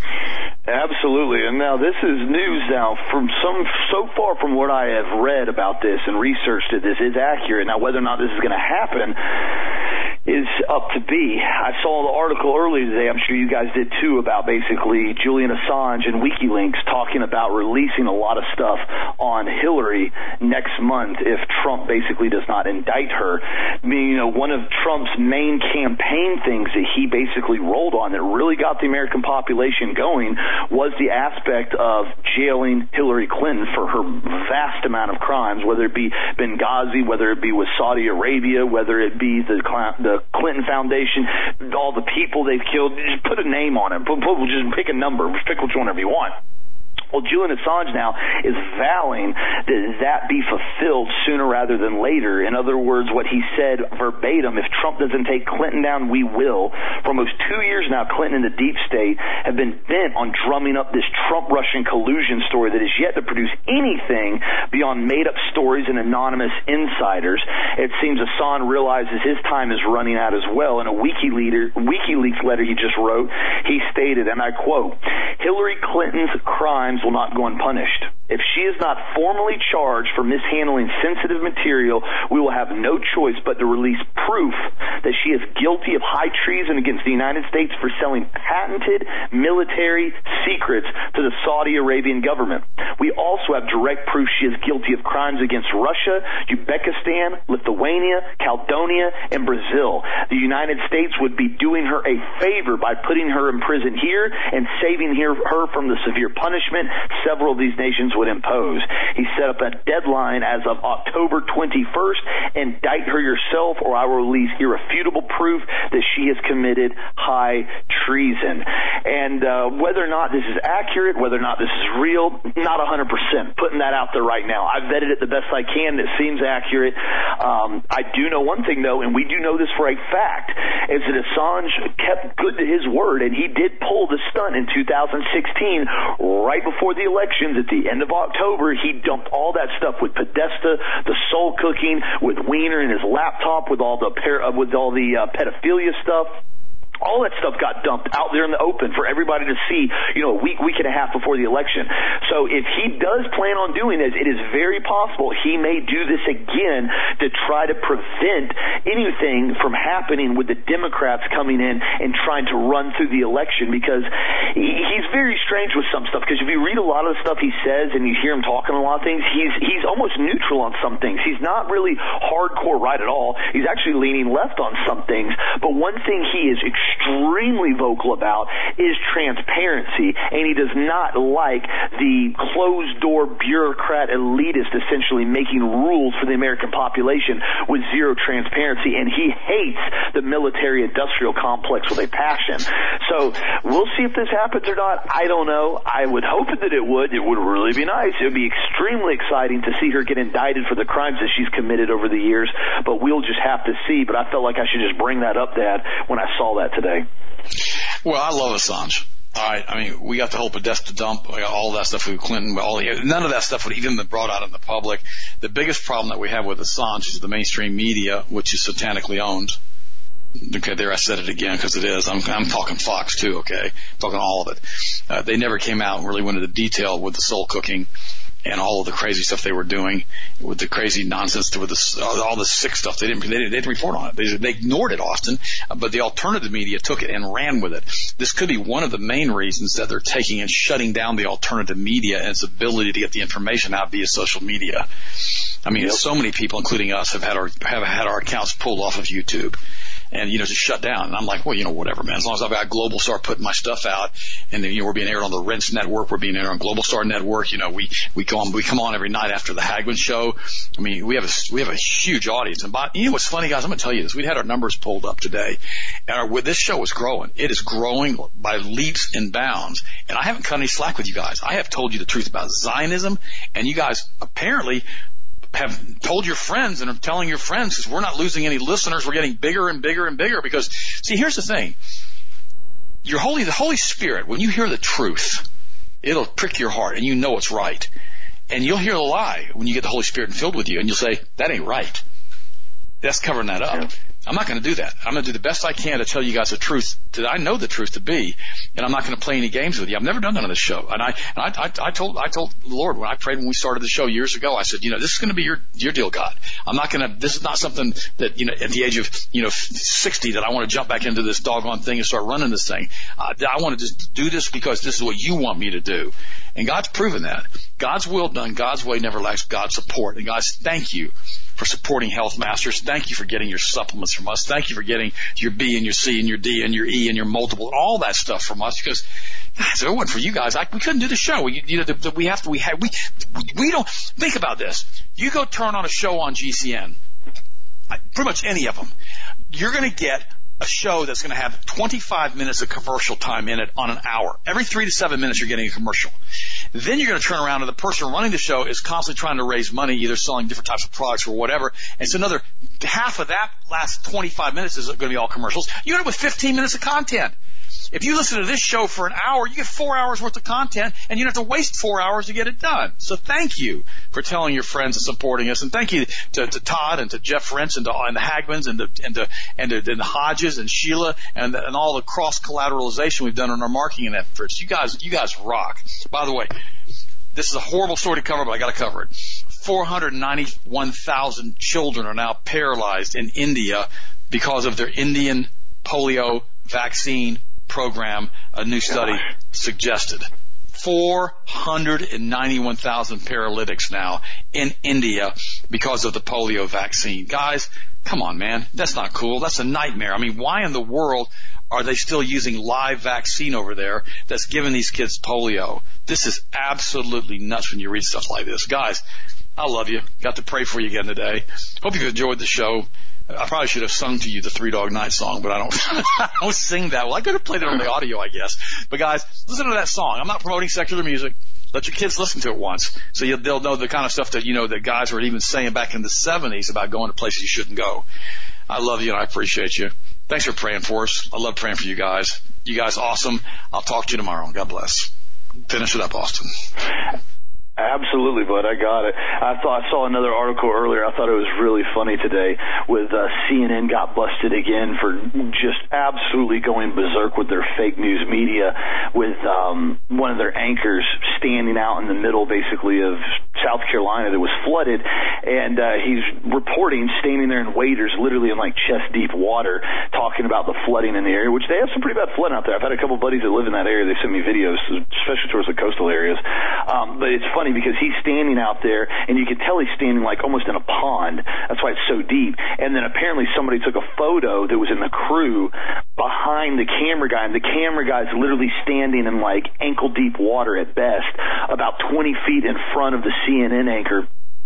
Absolutely. And now this is news now from some, so far from what I have read about this and researched it, this is accurate. Now whether or not this is going to happen is up to be. I saw the article earlier today, I'm sure you guys did too, about basically Julian Assange and WikiLeaks talking about releasing a lot of stuff on Hillary next month if Trump basically does not indict her. I mean, you know, one of Trump's main campaign things that he basically rolled on that really got the American population going was the aspect of jailing Hillary Clinton for her vast amount of crimes, whether it be Benghazi, whether it be with Saudi Arabia, whether it be the the Clinton Foundation, all the people they've killed. Just put a name on it. Put, put, just pick a number. Pick which one whatever you want. Well, Julian Assange now is vowing that that be fulfilled sooner rather than later. In other words, what he said verbatim, if Trump doesn't take Clinton down, we will. For almost two years now, Clinton and the deep state have been bent on drumming up this Trump-Russian collusion story that is yet to produce anything beyond made-up stories and anonymous insiders. It seems Assange realizes his time is running out as well. In a WikiLeaks letter he just wrote, he stated, and I quote, Hillary Clinton's crimes will not go unpunished. If she is not formally charged for mishandling sensitive material, we will have no choice but to release proof that she is guilty of high treason against the United States for selling patented military secrets to the Saudi Arabian government. We also have direct proof she is guilty of crimes against Russia, Uzbekistan, Lithuania, Caledonia, and Brazil. The United States would be doing her a favor by putting her in prison here and saving her from the severe punishment several of these nations would impose. He set up a deadline as of October twenty-first. Indict her yourself, or I will release irrefutable proof that she has committed high treason. And uh, whether or not this is accurate, whether or not this is real, not one hundred percent. Putting that out there right now. I've vetted it the best I can. It seems accurate. Um, I do know one thing, though, and we do know this for a fact, is that Assange kept good to his word, and he did pull the stunt in two thousand sixteen, right before the elections at the end of October. He dumped all that stuff with Podesta, the soul cooking, with Weiner and his laptop, with all the par- with all the uh, pedophilia stuff. All that stuff got dumped out there in the open for everybody to see, you know, a week, week and a half before the election. So if he does plan on doing this, it is very possible he may do this again to try to prevent anything from happening with the Democrats coming in and trying to run through the election, because he's very strange with some stuff. Because if you read a lot of the stuff he says and you hear him talking a lot of things, he's he's almost neutral on some things. He's not really hardcore right at all. He's actually leaning left on some things. But one thing he is extremely extremely vocal about is transparency, and he does not like the closed-door bureaucrat elitist essentially making rules for the American population with zero transparency, and he hates the military-industrial complex with a passion. So we'll see if this happens or not. I don't know. I would hope that it would. It would really be nice. It would be extremely exciting to see her get indicted for the crimes that she's committed over the years, but we'll just have to see. But I felt like I should just bring that up, Dad, when I saw that today. Well, I love Assange. All right. I mean, we got the whole Podesta dump, all that stuff with Clinton, all the, none of that stuff would even been brought out in the public. The biggest problem that we have with Assange is the mainstream media, which is satanically owned. Okay, there I said it again because it is. I'm, I'm talking Fox too, okay? I'm talking all of it. Uh, they never came out and really went into detail with the soul cooking and all of the crazy stuff they were doing with the crazy nonsense, with the, all the sick stuff. They didn't, they didn't, they didn't report on it. They, they ignored it often, but the alternative media took it and ran with it. This could be one of the main reasons that they're taking and shutting down the alternative media and its ability to get the information out via social media. I mean, yep. So many people, including us, have had our, have had our accounts pulled off of YouTube. And, you know, just shut down. And I'm like, well, you know, whatever, man. As long as I've got Global Star putting my stuff out, and then, you know, we're being aired on the Rents Network, we're being aired on Global Star Network. You know, we, we come on, we come on every night after the Hagman show. I mean, we have a, we have a huge audience. And by, you know what's funny, guys? I'm going to tell you this. We had our numbers pulled up today, and our, this show is growing. It is growing by leaps and bounds. And I haven't cut any slack with you guys. I have told you the truth about Zionism, and you guys apparently have told your friends and are telling your friends, because we're not losing any listeners. We're getting bigger and bigger and bigger because, see, here's the thing. Your Holy, the Holy Spirit, when you hear the truth, it'll prick your heart and you know it's right. And you'll hear a lie when you get the Holy Spirit filled with you and you'll say, that ain't right. That's covering that up. Yeah. I'm not going to do that. I'm going to do the best I can to tell you guys the truth that I know the truth to be, and I'm not going to play any games with you. I've never done that on this show, and I, and I, I, I told, I told the Lord when I prayed when we started the show years ago. I said, you know, this is going to be your, your deal, God. I'm not going to. This is not something that, you know, at the age of, you know, sixty, that I want to jump back into this doggone thing and start running this thing. Uh, I want to just do this because this is what you want me to do, and God's proven that. God's will done, God's way never lacks God's support. And guys, thank you for supporting Health Masters. Thank you for getting your supplements from us. Thank you for getting your B and your C and your D and your E and your multiple, all that stuff from us. Because, guys, if it wasn't for you guys, I, we couldn't do the show. We, you know, the, the, we have to. We have. We we don't think about this. You go turn on a show on G C N, pretty much any of them. You're going to get a show that's going to have twenty-five minutes of commercial time in it on an hour. Every three to seven minutes, you're getting a commercial. Then you're going to turn around and the person running the show is constantly trying to raise money, either selling different types of products or whatever. And so another half of that last twenty-five minutes is going to be all commercials. You end up with fifteen minutes of content. If you listen to this show for an hour, you get four hours worth of content, and you don't have to waste four hours to get it done. So thank you for telling your friends and supporting us, and thank you to, to Todd and to Jeff Rentz and to and the Hagmans and to, and to, and to, and the Hodges and Sheila and and all the cross collateralization we've done on our marketing efforts. You guys, you guys rock. By the way, this is a horrible story to cover, but I got to cover it. four hundred ninety-one thousand children are now paralyzed in India because of their Indian polio vaccine program, a new study suggested. four hundred ninety-one thousand paralytics now in India because of the polio vaccine. Guys, come on, man. That's not cool. That's a nightmare. I mean, why in the world are they still using live vaccine over there that's giving these kids polio? This is absolutely nuts when you read stuff like this. Guys, I love you. Got to pray for you again today. Hope you enjoyed the show. I probably should have sung to you the Three Dog Night song, but I don't, I don't sing that well. I could have played it on the audio, I guess. But guys, listen to that song. I'm not promoting secular music. Let your kids listen to it once, so you'll, they'll know the kind of stuff that, you know, that guys were even saying back in the seventies about going to places you shouldn't go. I love you and I appreciate you. Thanks for praying for us. I love praying for you guys. You guys awesome. I'll talk to you tomorrow. God bless. Finish it up, Austin. Absolutely, bud. I got it. I thought I saw another article earlier. I thought it was really funny today with uh, C N N got busted again for just absolutely going berserk with their fake news media, with um, one of their anchors standing out in the middle, basically, of South Carolina that was flooded, and uh, he's reporting standing there in waders, literally in like chest deep water, talking about the flooding in the area, which they have some pretty bad flooding out there. I've had a couple buddies that live in that area. They send me videos, especially towards the coastal areas. Um, but it's funny because he's standing out there, and you can tell he's standing like almost in a pond. That's why it's so deep. And then apparently somebody took a photo that was in the crew behind the camera guy, and the camera guy's literally standing in like ankle-deep water at best, about twenty feet in front of the C N N anchor.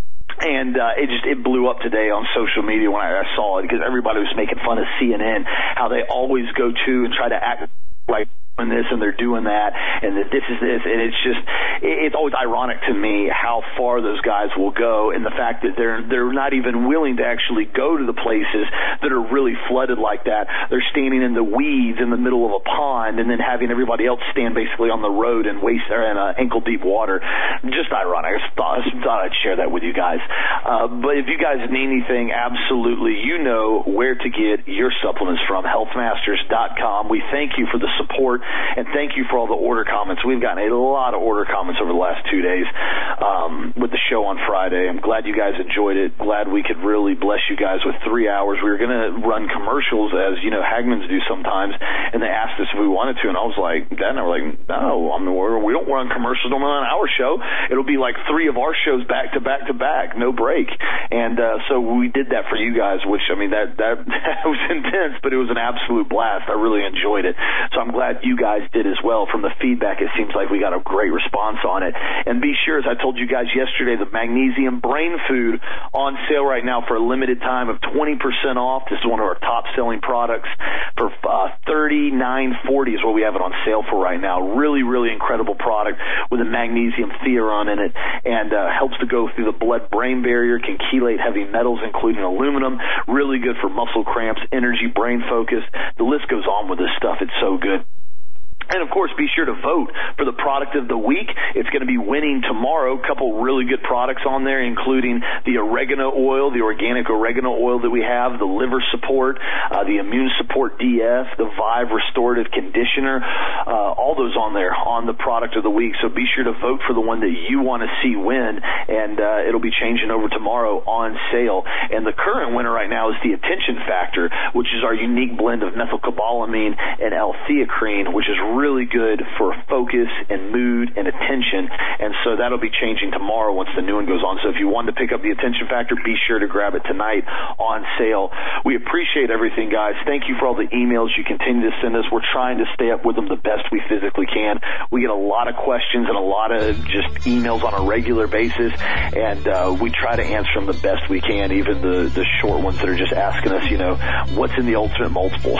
And uh, it just it blew up today on social media when I, I saw it, because everybody was making fun of C N N, how they always go to and try to act like doing this and they're doing that, and that this is this, and it's just it's always ironic to me how far those guys will go, and the fact that they're they're not even willing to actually go to the places that are really flooded like that. They're standing in the weeds in the middle of a pond, and then having everybody else stand basically on the road and waist or in uh, ankle deep water. Just ironic. I just thought, I just thought I'd share that with you guys. Uh, but if you guys need anything, absolutely, you know where to get your supplements from. health masters dot com. We thank you for the support. And thank you for all the order comments. We've gotten a lot of order comments over the last two days um, with the show on Friday. I'm glad you guys enjoyed it. Glad we could really bless you guys with three hours. We were going to run commercials, as, you know, Hagmans do sometimes, and they asked us if we wanted to, and I was like, then I was like, no, I mean, we don't run commercials normally on our show. It'll be like three of our shows back to back to back, no break. And uh, so we did that for you guys, which, I mean, that, that, that was intense, but it was an absolute blast. I really enjoyed it. So I'm glad you guys did as well. From the feedback, it seems like we got a great response on it. And be sure, as I told you guys yesterday, the Magnesium Brain Food on sale right now for a limited time of twenty percent off. This is one of our top selling products for uh, thirty-nine forty is what we have it on sale for right now. Really, really incredible product with a magnesium theron in it, and uh, helps to go through the blood-brain barrier, can chelate heavy metals, including aluminum. Really good for muscle cramps, energy, brain focus. The list goes on with this stuff. It's so good. And, of course, be sure to vote for the product of the week. It's going to be winning tomorrow. A couple really good products on there, including the oregano oil, the organic oregano oil that we have, the liver support, uh, the immune support D F, the Vive restorative conditioner, uh, all those on there on the product of the week. So be sure to vote for the one that you want to see win, and uh, it'll be changing over tomorrow on sale. And the current winner right now is the Attention Factor, which is our unique blend of methylcobalamin and L-theocrine, which is really good for focus and mood and attention, and so that'll be changing tomorrow once the new one goes on. So if you want to pick up the Attention Factor, be sure to grab it tonight on sale. We appreciate everything, guys. Thank you for all the emails you continue to send us. We're trying to stay up with them the best we physically can. We get a lot of questions and a lot of just emails on a regular basis, and uh, we try to answer them the best we can, even the, the short ones that are just asking us, you know, what's in the ultimate multiple.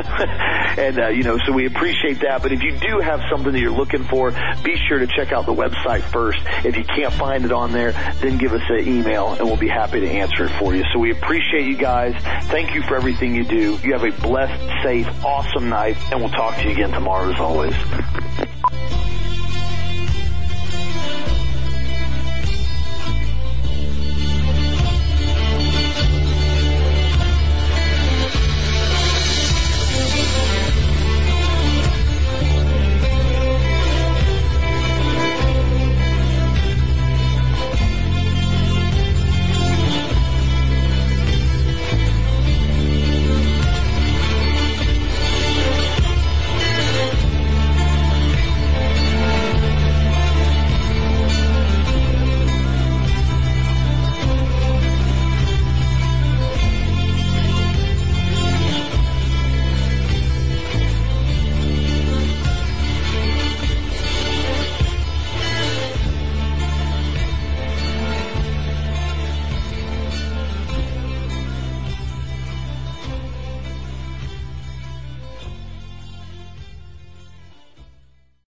and, uh, you know, so we appreciate that. But if you do have something that you're looking for, be sure to check out the website first. If you can't find it on there, then give us an email, and we'll be happy to answer it for you. So we appreciate you guys. Thank you for everything you do. You have a blessed, safe, awesome night, and we'll talk to you again tomorrow as always.